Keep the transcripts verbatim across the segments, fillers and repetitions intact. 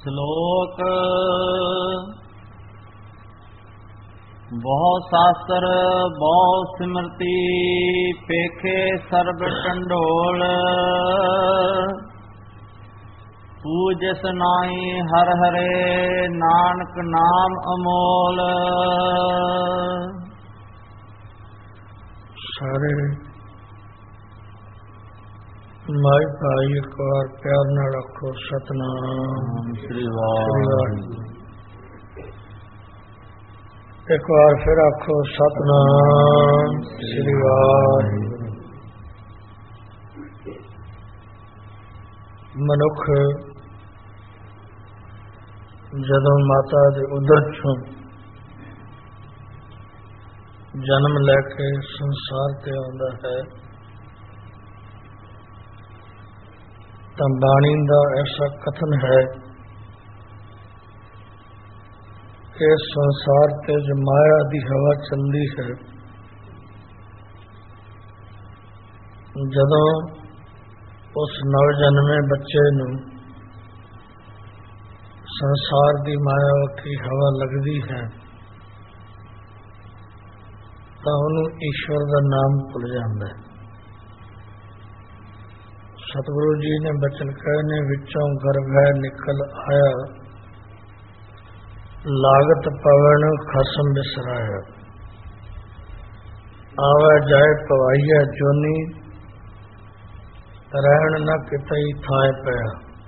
ਸ਼ਲੋਕ ਬਹੁ ਸਾਸਤਰ ਬਹੁ ਸਿਮਰਤੀ ਪੇਖੇ ਸਰਬ ਟੰਡੋਲ ਪੂਜਿਸ ਨਾਹੀ ਹਰ ਹਰੇ ਨਾਨਕ ਨਾਮ ਅਮੋਲ। ਸਾਰੇ ਮਾਈ ਭਾਈ ਇੱਕ ਵਾਰ ਪਿਆਰ ਨਾਲ ਆਖੋ ਸਤਿਨਾਮ ਸ੍ਰੀ ਵਾਹਿਗੁਰੂ। ਇੱਕ ਵਾਰ ਫਿਰ ਆਖੋ ਸਤਿਨਾਮ ਸ੍ਰੀ ਵਾਹਿਗੁਰੂ। ਮਨੁੱਖ ਜਦੋਂ ਮਾਤਾ ਦੇ ਉਦਰ ਚੋਂ ਜਨਮ ਲੈ ਕੇ ਸੰਸਾਰ ਤੇ ਆਉਂਦਾ ਹੈ ਤਾਂ ਬਾਣੀ ਦਾ ਐਸਾ ਕਥਨ ਹੈ ਕਿ ਸੰਸਾਰ ਤੇ ਜੋ ਮਾਇਆ ਦੀ ਹਵਾ ਚੱਲਦੀ ਹੈ, ਜਦੋਂ ਉਸ ਨਵਜਨਮੇ ਬੱਚੇ ਨੂੰ ਸੰਸਾਰ ਦੀ ਮਾਇਆ ਦੀ ਹਵਾ ਲੱਗਦੀ ਹੈ ਤਾਂ ਉਹਨੂੰ ਈਸ਼ਵਰ ਦਾ ਨਾਮ ਭੁੱਲ ਜਾਂਦਾ ਹੈ। ਸਤਿਗੁਰੂ ਜੀ ਨੇ ਬਚਨ ਕਹੇ ਨੇ, ਵਿੱਚੋਂ ਗਰਭੈ ਨਿਕਲ ਆਇਆ ਲਾਗਤ ਪਵਨ ਖਸਮ ਬਿਸਰਾਇਆ। ਆਵੈ ਜਾਏ ਪਵਾਈਆ ਜੋਨੀ ਰਹਿਣ ਨਾ ਕਿਤਈ ਥਾਏ ਪਿਆ।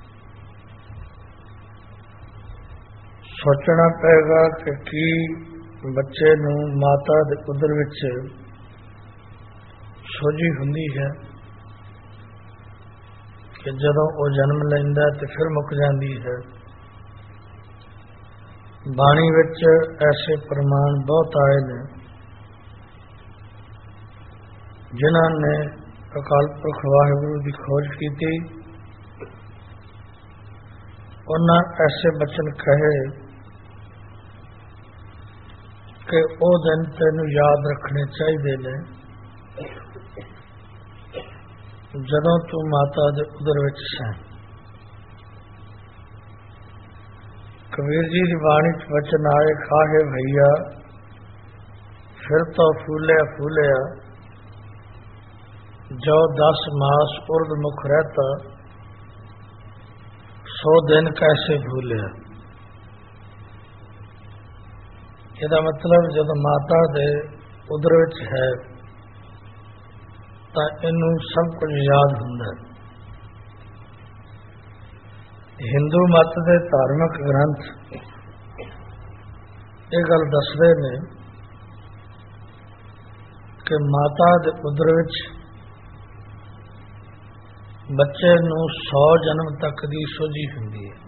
ਸੋਚਣਾ ਪਏਗਾ ਕਿ ਕੀ ਬੱਚੇ ਨੂੰ ਮਾਤਾ ਦੇ ਉਦਰ ਵਿੱਚ ਸੋਝੀ ਹੁੰਦੀ ਹੈ ਕਿ ਜਦੋਂ ਉਹ ਜਨਮ ਲੈਂਦਾ ਤੇ ਫਿਰ ਮੁੱਕ ਜਾਂਦੀ ਹੈ। ਬਾਣੀ ਵਿੱਚ ਐਸੇ ਪ੍ਰਮਾਣ ਬਹੁਤ ਆਏ ਨੇ ਜਿਨ੍ਹਾਂ ਨੇ ਅਕਾਲ ਪੁਰਖ ਵਾਹਿਗੁਰੂ ਦੀ ਖੋਜ ਕੀਤੀ। ਉਹਨਾਂ ਐਸੇ ਬਚਨ ਕਹੇ ਕਿ ਉਹ ਦਿਨ ਤੈਨੂੰ ਯਾਦ ਰੱਖਣੇ ਚਾਹੀਦੇ ਨੇ ਜਦੋਂ ਤੂੰ ਮਾਤਾ ਦੇ ਉਦਰ ਵਿੱਚ ਸੈਂ। ਕਬੀਰ ਜੀ ਦੀ ਬਾਣੀ ਚ ਵਚਨ ਆਏ, ਖਾਹੇ ਭਈਆ ਫਿਰ ਤੋਂ ਫੂਲਿਆ ਫੂਲਿਆ ਜੋ ਦਸ ਮਾਸ ਉਰਦ ਮੁਖ ਰਹਿਤਾ ਸੋ ਦਿਨ ਕੈਸੇ ਭੂਲਿਆ। ਇਹਦਾ ਮਤਲਬ ਜਦੋਂ ਮਾਤਾ ਦੇ ਉਦਰ ਵਿੱਚ ਹੈ ਤਾਂ ਇਹਨੂੰ ਸਭ ਕੁਝ ਯਾਦ ਹੁੰਦਾ ਹੈ। ਹਿੰਦੂ ਮਤ ਦੇ ਧਾਰਮਿਕ ਗ੍ਰੰਥ ਇਹ ਗੱਲ ਦੱਸਦੇ ਨੇ ਕਿ ਮਾਤਾ ਦੇ ਉਦਰ ਵਿੱਚ ਬੱਚੇ ਨੂੰ ਸੌ ਜਨਮ ਤੱਕ ਦੀ ਸੋਝੀ ਹੁੰਦੀ ਹੈ।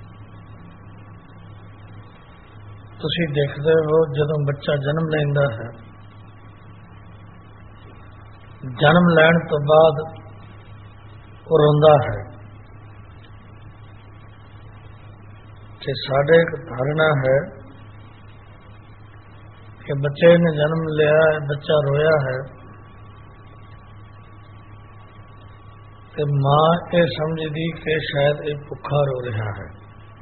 ਤੁਸੀਂ ਦੇਖਦੇ ਹੋ ਜਦੋਂ ਬੱਚਾ ਜਨਮ ਲੈਂਦਾ ਹੈ, ਜਨਮ ਲੈਣ ਤੋਂ ਬਾਅਦ ਉਹ ਰੋਂਦਾ ਹੈ ਕਿ ਸਾਡੇ ਇੱਕ ਧਾਰਨਾ ਹੈ ਕਿ ਬੱਚੇ ਨੇ ਜਨਮ ਲਿਆ ਹੈ, ਬੱਚਾ ਰੋਇਆ ਹੈ ਤੇ ਮਾਂ ਇਹ ਸਮਝਦੀ ਕਿ ਸ਼ਾਇਦ ਇਹ ਭੁੱਖਾ ਰੋ ਰਿਹਾ ਹੈ।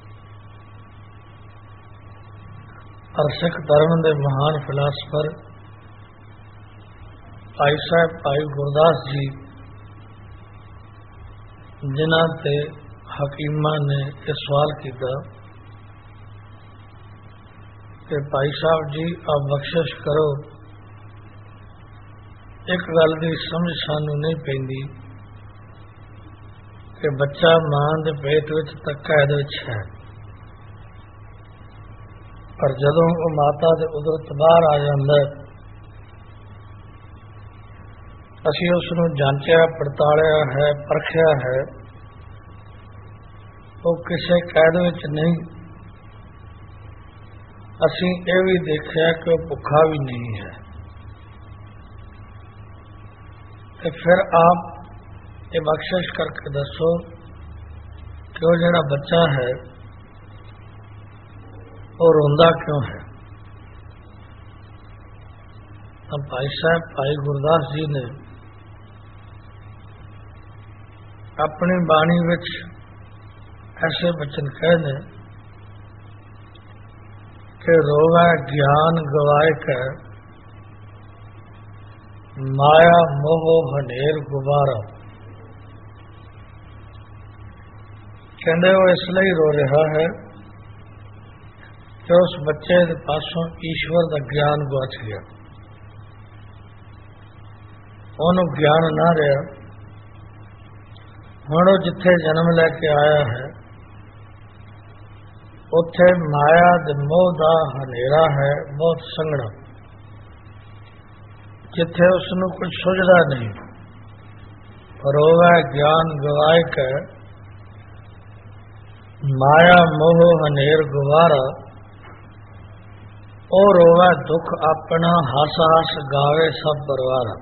ਔਰ ਸਿੱਖ ਧਰਮ ਦੇ ਮਹਾਨ ਫਿਲਾਸਫਰ ਭਾਈ ਸਾਹਿਬ ਭਾਈ ਗੁਰਦਾਸ ਜੀ, ਜਿਨ੍ਹਾਂ ਤੇ ਹਕੀਮਾਂ ਨੇ ਇਹ ਸਵਾਲ ਕੀਤਾ ਕਿ ਭਾਈ ਸਾਹਿਬ ਜੀ ਆਪ ਬਖਸ਼ਿਸ਼ ਕਰੋ, ਇੱਕ ਗੱਲ ਦੀ ਸਮਝ ਸਾਨੂੰ ਨਹੀਂ ਪੈਂਦੀ ਕਿ ਬੱਚਾ ਮਾਂ ਦੇ ਪੇਟ ਵਿੱਚ ਤਾਂ ਕੈਦ ਵਿੱਚ ਹੈ, ਪਰ ਜਦੋਂ ਉਹ ਮਾਤਾ ਦੇ ਉਦਰ ਤੋਂ ਬਾਹਰ ਆ ਜਾਂਦਾ ਅਸੀਂ ਉਸ ਨੂੰ ਜਾਂਚਿਆ ਪੜਤਾਲਿਆ ਹੈ, ਪਰਖਿਆ ਹੈ, ਉਹ ਕਿਸੇ ਕੈਦ ਵਿੱਚ ਨਹੀਂ। ਅਸੀਂ ਇਹ ਵੀ ਦੇਖਿਆ ਕਿ ਉਹ ਭੁੱਖਾ ਵੀ ਨਹੀਂ ਹੈ। ਤੇ ਫਿਰ ਆਪ ਇਹ ਬਖਸ਼ਿਸ਼ ਕਰਕੇ ਦੱਸੋ ਕਿ ਉਹ ਜਿਹੜਾ ਬੱਚਾ ਹੈ ਉਹ ਰੋਂਦਾ ਕਿਉਂ ਹੈ। ਤਾਂ ਭਾਈ ਸਾਹਿਬ ਭਾਈ ਗੁਰਦਾਸ ਜੀ ਨੇ ਆਪਣੀ ਬਾਣੀ ਵਿੱਚ ऐसे बचन कहने कि रोवै ज्ञान गवाए कर माया मोह हनेर गुबारा। कहते वो इसलिए रो रहा है कि उस बच्चे के पासों ईश्वर का ज्ञान गुआच गया, ਉਹਨੂੰ ਗਿਆਨ ना रहा। ਹੁਣ ਉਹ ਜਿੱਥੇ जन्म लैके आया है ਉੱਥੇ माया ਦੇ ਮੋਹ ਦਾ ਹਨੇਰਾ है, बहुत ਸੰਘਣਾ, जिथे उसनू कुछ सुझदा नहीं। रोवै ज्ञान गवाए के माया मोह हनेर गुवारा। ओ रोवै दुख अपना हस हस गावे सब परवारा।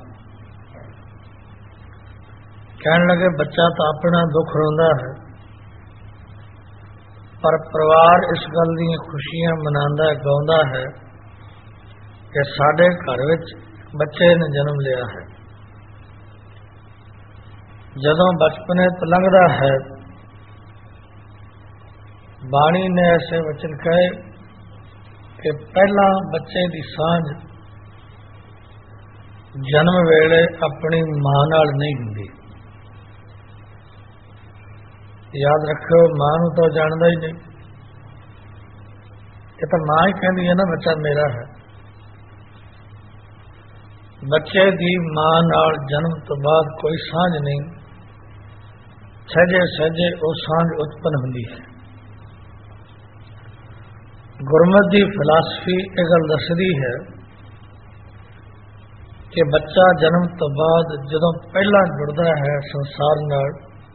कहने लगे बच्चा तो अपना दुख रोंदा है, पर परिवार इस गल दी खुशियां मनांदा गाउंदा है कि साडे घर विच बच्चे ने जन्म लिया है। जदों बचपने तो लंघदा है, बाणी ने ऐसे वचन कहे कि पहला बच्चे की सांझ जन्म वेले अपनी मां नाल नहीं हुंदी। याद रखो, मां नूं तो जानदा ही नहीं, ये तो मां ही कहती है ना बच्चा मेरा है। बच्चे की मां नाल जन्म तो बाद कोई सांझ नहीं, सहजे सहजे वो सांझ उत्पन्न हुंदी है। गुरमत की फिलासफी ये गल दसदी है कि बच्चा जन्म तो बाद जदों पहला जुड़ता है संसार नाल,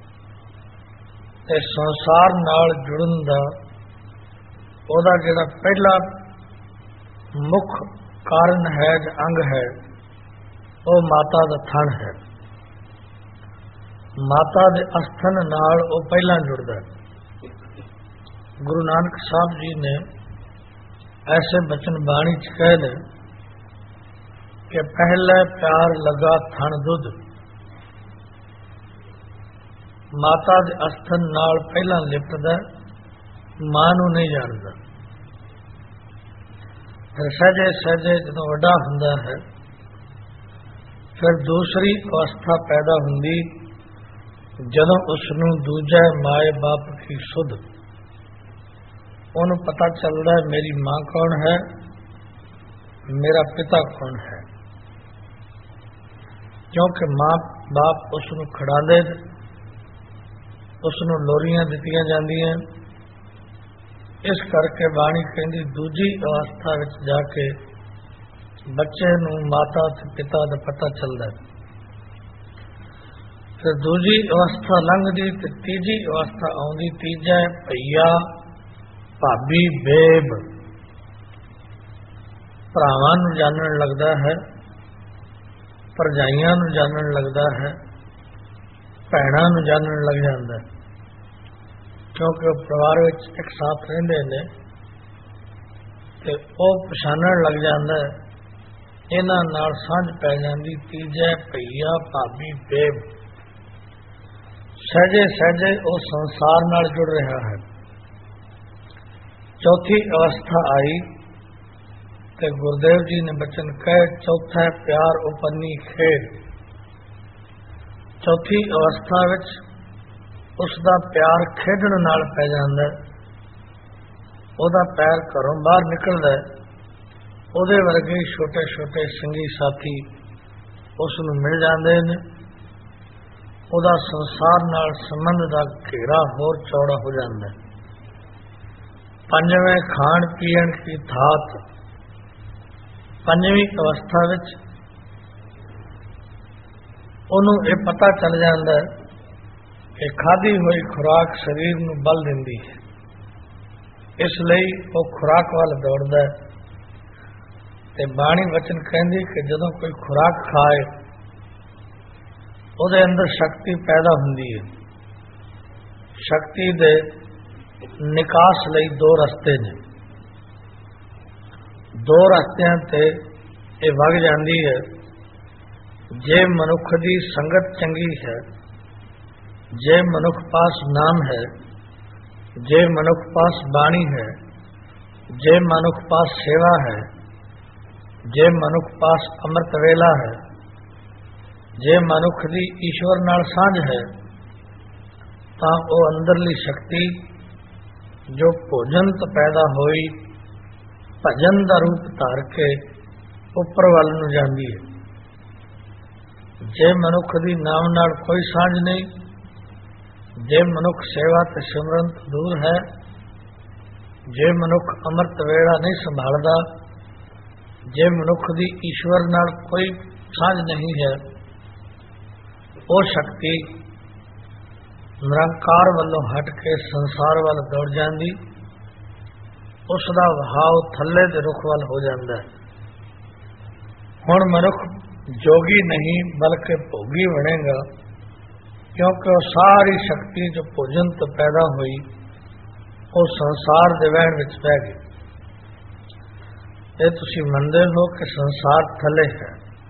ते संसार नाल जुड़न दा ओदा जिहड़ा पहला मुख कारण है, अंग है, वो माता दा थन है। माता दे अस्थन नाल वो पहला जुड़दा है। गुरु नानक साहब जी ने ऐसे बचन बाणी च कहे ने कि पहले प्यार लगा थन दुध। माता दे अस्थन नाल पहला लिपटदा, मां नूं नहीं जानदा। फिर सहजे सहजे जदों वड्डा हुंदा है, फिर दूसरी अवस्था पैदा हुंदी जदों उसनूं दूजा माए बाप की सुध, उन्हें पता चलता है मेरी मां कौन है, मेरा पिता कौन है। क्योंकि मां बाप उसनूं खड़ांदे, उसनूं लोरियां दित्तियां जांदियां। इस करके बाणी कहती दूजी अवस्था विच जाके बच्चे नूं माता ते पिता दा पता चलता है। फिर दूजी अवस्था लंघदी ते तीजी अवस्था आउंदी। तीजा भैया भाभी बेब, भरावां नूं जानण लगदा है, भरजाइयां नूं जानण लगदा है, भैणां नूं जानण लग जांदा है। क्योंकि वो परिवार विच एक साथ रहिंदे ने ते वो पछाणन लग जांदा है, इन्हां नाल सांझ पै जांदी। तीजा भैया भाभी बेब, सहजे सहजे वो संसार नाल जुड़ रहा है। चौथी अवस्था आई ते गुरुदेव जी ने बचन कहे चौथा प्यार उपन्नी खेड। चौथी अवस्था विच उसका प्यार खेडण नाल पै जांदा है। ਉਹਦਾ पैर घरों बाहर निकलदा है, ਉਹਦੇ वर्गे छोटे छोटे संगी साथी उस नूं मिल जाते हैं। ਉਹਦਾ संसार नाल संबंध का घेरा होर चौड़ा हो जाता है। पंजवें खाण पीण की थात। पंजवीं अवस्था विच ਉਹਨੂੰ ਇਹ पता चल जाता है कि खाधी हुई खुराक शरीर नूं बल दिंदी है, इसलिए वो खुराक वाल दौड़दा है। ते बाणी वचन कहती कि जदों कोई खुराक खाए ਉਹਦੇ अंदर शक्ति पैदा हुंदी है। शक्ति दे निकास लई दो रस्ते ने, दो रस्तियां ते ये वग जाती है। जे मनुख की संगत चंगी है, जे मनुख पास नाम है, जे मनुख पास बाणी है, जे मनुख पास सेवा है, जे मनुख पास अमृत वेला है, जे मनुख दी ईश्वर नाल सांझ है, तां ਉਹ ਅੰਦਰਲੀ ਸ਼ਕਤੀ जो भोजन तो पैदा होई भजन का रूप धार के उपर वाल नूं जांदी है। जे मनुख दी नाम नाल कोई सांझ नहीं, जे मनुख सेवा ते सिमरन तो दूर है, जे मनुख अमृत वेड़ा नहीं संभालदा, जे मनुख दी ईश्वर नाल कोई सांझ नहीं है, वो शक्ति निरंकार वालों हट के संसार वाल दौड़ जाती, उसका वहाव थले दे रुख वाल हो जाता है। हुण मनुख जोगी नहीं बल्कि भोगी बनेगा, क्योंकि वो सारी शक्ति जो भोजन तो पैदा हुई वो संसार दे वहण विच पै गई। ये तुसी मनदे हो कि संसार थले है,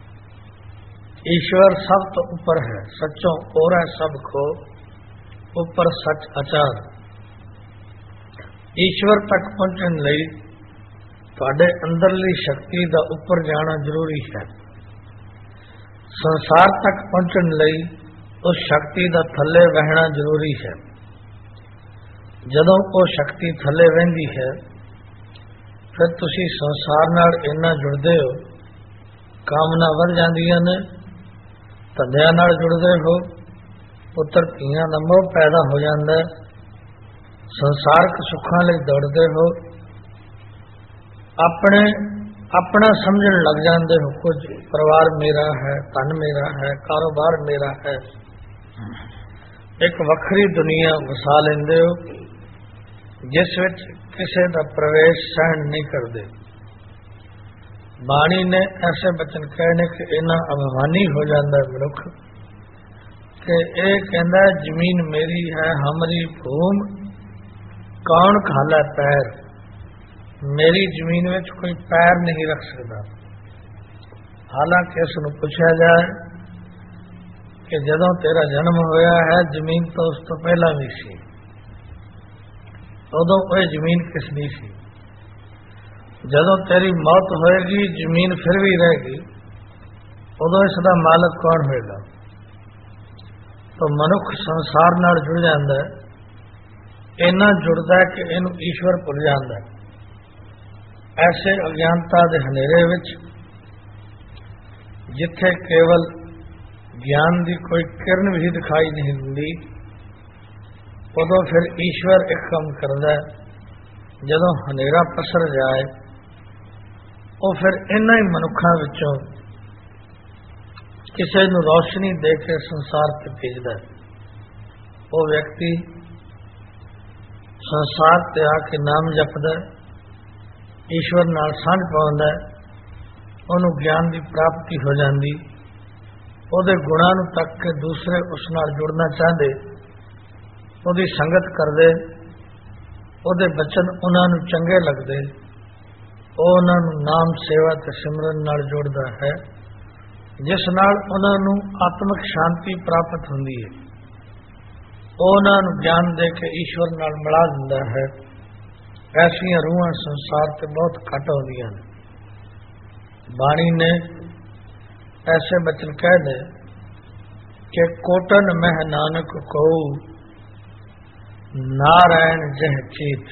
ईश्वर सब तो ऊपर है, सचों और है सब खो ऊपर सच अचार। ईश्वर तक पहुंचने लई तुहाडे अंदरली शक्ति का ऊपर जाना जरूरी है। संसार तक पहुंचने लई उस शक्ति का थले बहना जरूरी है। जदों वो शक्ति थले वहिंदी है, फिर तुसी संसार नाल इन्ना जुड़दे हो, कामना वध जांदियां ने, धंधियां नाल जुड़दे हो, पुत्र धीआं दा मोह पैदा हो जाता है, संसारक सुखां लई दौड़दे हो, अपने अपना समझण लग जाते हो, कुछ परिवार मेरा है, धन मेरा है, कारोबार मेरा है, एक वखरी दुनिया वसा लेंदे हो जिस विच किसी का प्रवेश सहन नहीं करते। बाणी ने ऐसे बचन कहने कि इन्ना अभिमानी हो जाता है मनुख कि ये कहता है जमीन मेरी है, हमारी भूम कौन खाला पैर, मेरी जमीन में कोई पैर नहीं रख सकता। हालांकि इसनूं पूछा जाए कि जदों तेरा जन्म होया है जमीन तो उस तो पहला भी सी, उदों कोई जमीन किसदी सी, जदों तेरी मौत होएगी जमीन फिर भी रहेगी, उदों इसका मालक कौन होएगा। तो मनुख संसार नाल जुड़ जाता है, इन्ना जुड़ता है कि इनू ईश्वर भुल जाता है। ऐसे अज्ञानता के हनेरे विच जिथे केवल ज्ञान की कोई किरण भी दिखाई नहीं दिंदी, उदों फिर ईश्वर एक काम करता है। जदों हनेरा पसर जाए वो फिर इन्हां ही मनुखों विचों किसी नूं रोशनी दे के संसार ते भेजदा है। वो व्यक्ति संसार ते आके नाम जपदा है, ईश्वर नाल सांझ पाउंदा है, उन्होंने ज्ञान की प्राप्ति हो जाती, उहदे गुणां नूं तक के दूसरे उस नाल जुड़ना चाहते, उहदी संगत करदे, उहदे बचन उन्हां नूं चंगे लगदे, ਉਹ ਉਹਨਾਂ ਨੂੰ ਨਾਮ ਸੇਵਾ ਤੇ ਸਿਮਰਨ ਨਾਲ ਜੋੜਦਾ ਹੈ, ਜਿਸ ਨਾਲ ਉਹਨਾਂ ਨੂੰ ਆਤਮਿਕ ਸ਼ਾਂਤੀ ਪ੍ਰਾਪਤ ਹੁੰਦੀ ਹੈ। ਉਹ ਉਹਨਾਂ ਨੂੰ ਗਿਆਨ ਦੇ ਕੇ ਈਸ਼ਵਰ ਨਾਲ ਮਿਲਾ ਦਿੰਦਾ ਹੈ। ਐਸੀਆਂ ਰੂਹਾਂ ਸੰਸਾਰ ਤੇ ਬਹੁਤ ਘੱਟ ਹੁੰਦੀਆਂ ਨੇ। ਬਾਣੀ ਨੇ ऐसे बचन कह दे कि कोटन मह नानक को नारायण जह चीत।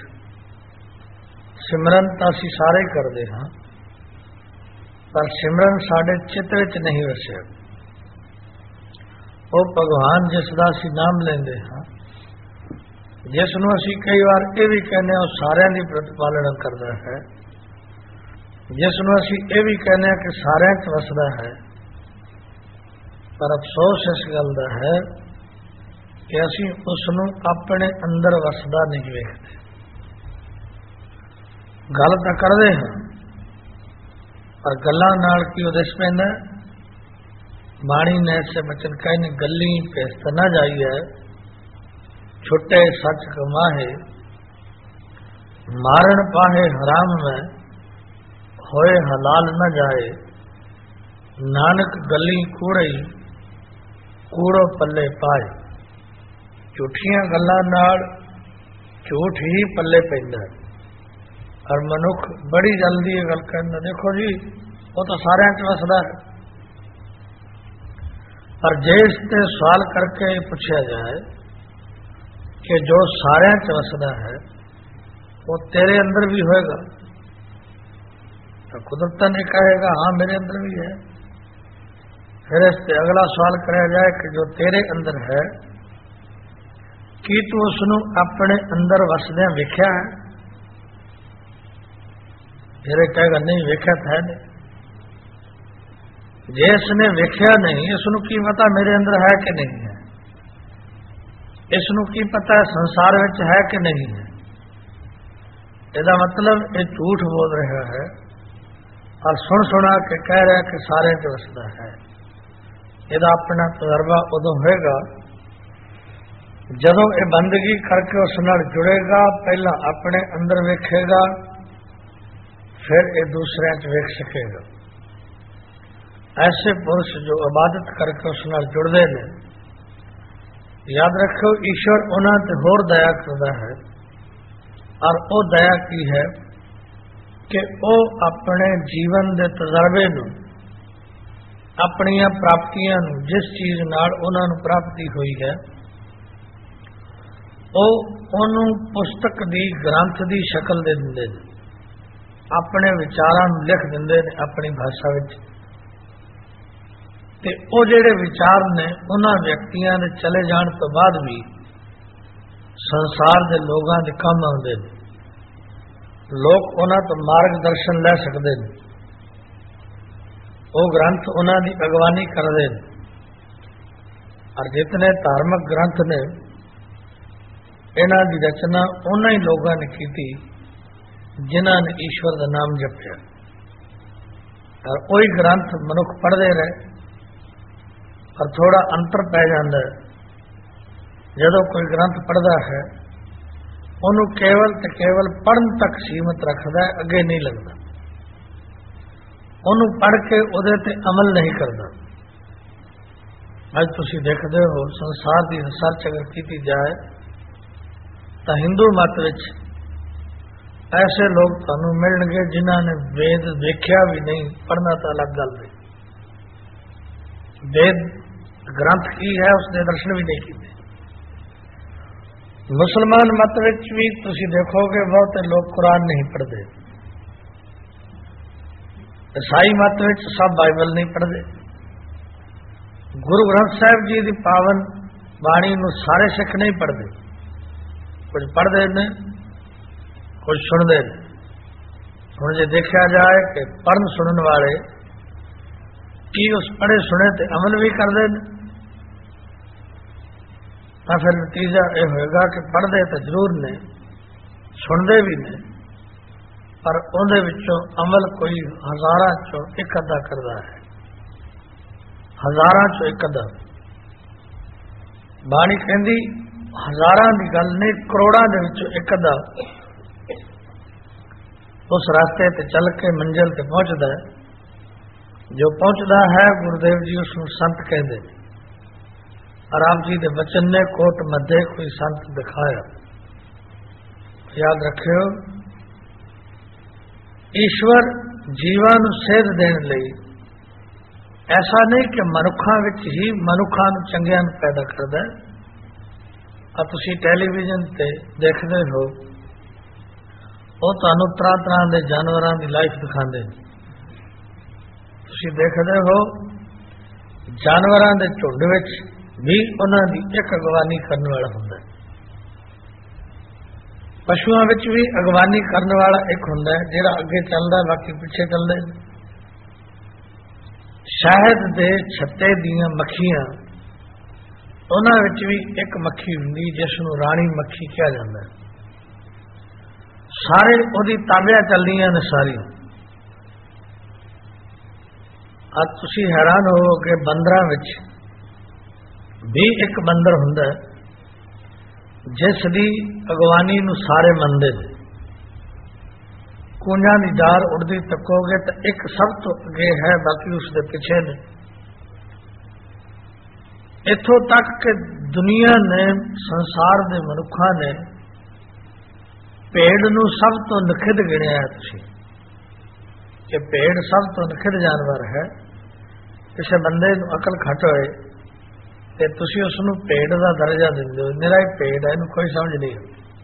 सिमरन तो असी सारे करते हाँ, पर सिमरन साढ़े चित्त विच नहीं वसिया। वो भगवान जिसका असी नाम लेंदे हाँ, जिसनों असी कई बार ये भी कहने वो सारिਆਂ ਦੀ प्रतिपालना करता है, जिसनों असी ये भी कहने कि सारिਆਂ च वसदा है। पर अफसोस इस गल का है कि असी उसनों अपने अंदर वसदा नहीं वेखते। गल तो करते हैं पर गल्लां नाल की उदेश पैंदा। बाणी ने ऐसे बचन कहने गली पेस्त न जाइए, छुट्टे सच कमाहे, मारण पाहे हराम में, होए हलाल न जाए। नानक गली कूड़ई कूड़ो पल्ले पाए। झूठियां गल्लां नाल झूठ ही पल्ले पैंदा और मनुख बड़ी जल्दी ये गल कहना, देखो जी वो तो सारे च वसदा है। पर जे इसते सवाल करके पूछा जाए कि जो सारे च वसदा है वो तेरे अंदर भी होएगा, तो कुदरतन ये कहेगा हाँ मेरे अंदर भी है। फिर इससे अगला सवाल कराया जाए कि जो तेरे अंदर है कि तू उसनू अपने अंदर वसदे वेख्या है? फिर कहेगा नहीं वेख्या था नहीं। जे इसने वेख्या नहीं, इसनू की पता मेरे अंदर है कि नहीं है? इसनू की पता संसार विच है कि नहीं है? इसका मतलब ये झूठ बोल रहा है और सुन सुना के कह रहा है कि सारे च वसदा है। ਇਹਦਾ अपना तजर्बा उदों होएगा जदों ये बंदगी करके उस नाल जुड़ेगा, पहला अपने अंदर वेखेगा, फिर ये दूसरे च वेख सकेगा। ऐसे पुरुष जो इबादत करके उस नाल जुड़ते हैं, याद रखो ईश्वर उन्हां ते होर दया करता है। और वो दया की है कि वो अपने जीवन के तजर्बे नूं, अपनियां प्राप्तियां नूं, जिस चीज नाल उन्हां नूं प्राप्ति हुई है, ਉਹ ਉਹਨੂੰ ਪੁਸਤਕ ਦੀ ਗ੍ਰੰਥ ਦੀ ਸ਼ਕਲ ਦੇ ਦਿੰਦੇ ਨੇ, ਆਪਣੇ ਵਿਚਾਰਾਂ ਨੂੰ ਲਿਖ ਦਿੰਦੇ ਨੇ ਆਪਣੀ ਭਾਸ਼ਾ ਵਿੱਚ। ਤੇ ਉਹ ਜਿਹੜੇ ਵਿਚਾਰ ਨੇ ਉਹਨਾਂ ਵਿਅਕਤੀਆਂ ਦੇ ਚਲੇ ਜਾਣ ਤੋਂ ਬਾਅਦ ਵੀ ਸੰਸਾਰ ਦੇ ਲੋਕਾਂ ਦੇ ਕੰਮ ਆਉਂਦੇ ਨੇ। ਲੋਕ ਉਹਨਾਂ ਤੋਂ ਮਾਰਗਦਰਸ਼ਨ ਲੈ ਸਕਦੇ ਨੇ। ਉਹ ਗ੍ਰੰਥ ਉਹਨਾਂ ਦੀ ਅਗਵਾਨੀ ਕਰਦੇ ਨੇ। ਔਰ ਜਿਤਨੇ ਧਾਰਮਿਕ ਗ੍ਰੰਥ ਨੇ इन्हां दी रचना उन्हां ही लोगों ने की थी जिन्हां ने ईश्वर का नाम जपया। और वही ग्रंथ मनुख पढ़ते रहे और थोड़ा अंतर पै जाता है। जदों कोई ग्रंथ पढ़ता है उन्हों केवल तो केवल पढ़न तक सीमित रखता है, अगे नहीं लगता। उन्हों पढ़ के उहदे ते अमल नहीं करता। अज तुसीं देखदे हो संसार की रिसर्च अगर की जाए तो हिंदू मत विच ऐसे लोग तुहानूं मिलणगे जिन्होंने वेद देखा भी नहीं, पढ़ना तो अलग गल है। वेद ग्रंथ की है उसके दर्शन भी नहीं किए। मुसलमान मत विच भी तुसीं देखोगे बहुत लोग कुरान नहीं पढ़ते। ईसाई मत विच सब बाइबल नहीं पढ़ते। गुरु ग्रंथ साहिब जी की पावन बाणी नूं सारे सिख नहीं पढ़ते। कुछ पढ़ते हैं कुछ सुनते हैं। हुण जे देखा जाए कि पढ़न सुनने वाले की उस पढ़े सुने ते अमल भी करते हैं, तो फिर नतीजा यह होगा कि पढ़ते तो जरूर ने, सुनते भी ने, पर उहदे विचों अमल कोई हजारां चों एक अद्धा करता है। हजारां चों एक अद्धा। बाणी कहती हजारां की गल नहीं, करोड़ां दे विचों एक अद्धा उस रास्ते ते चल के मंजिल ते पहुंचता है। जो पहुंचता है गुरुदेव जी उसनूं संत कहते। और आप जी दे वचन ने कोट मध्य कोई संत दिखाया। याद रखियो ईश्वर जीवां नूं सेध देण लई ऐसा नहीं कि मनुखां विच ही मनुखां नूं चंगियां नूं पैदा करदा है। आ तुसीं टैलीविजन ते देखदे हो वो तुहानूं तरह तरह के जानवरों की लाइफ दिखाते हैं। तुसीं देखदे हो जानवरों के झुंड विच भी उन्हां दी एक अगवानी करने वाला हुंदा है। पशुओं विच भी अगवानी करने वाला एक हुंदा है जिहड़ा अगे चलदा बाकी पिछे चलदे। शहद दे छत्ते दीयां मक्खियां उन्हां विच भी एक मक्खी हुंदी जिसनूं राणी मक्खी कहा जाता है। सारे उहदी ताबियां चलदियां ने सारियां। अज तुसीं हैरान होवोगे बंदरां विच भी एक बंदर हुंदा है जिस दी अगवानी नूं सारे मनदे ने। कूंजां दी डार उड़दी तकोगे तो एक सब तो अगे है बाकी उसके पिछे ने। इथों तक कि दुनिया ने संसार के मनुखा ने ਭੇਡ ਨੂੰ ਸਭ ਤੋਂ ਨਖਿੱਧ ਗਿਣਿਆ ਹੈ ਤੁਸੀਂ ਕਿ ਭੇਡ ਸਭ ਤੋਂ ਨਖਿੱਧ ਜਾਨਵਰ ਹੈ। ਕਿਸੇ ਬੰਦੇ ਨੂੰ ਅਕਲ ਘੱਟ ਹੋਏ ਤੇ ਤੁਸੀਂ ਉਸ ਨੂੰ ਭੇਡ ਦਾ ਦਰਜਾ ਦਿੰਦੇ ਹੋ, ਨਿਰਾ ਹੀ ਭੇਡ ਹੈ, ਇਹਨੂੰ ਕੋਈ ਸਮਝ ਨਹੀਂ।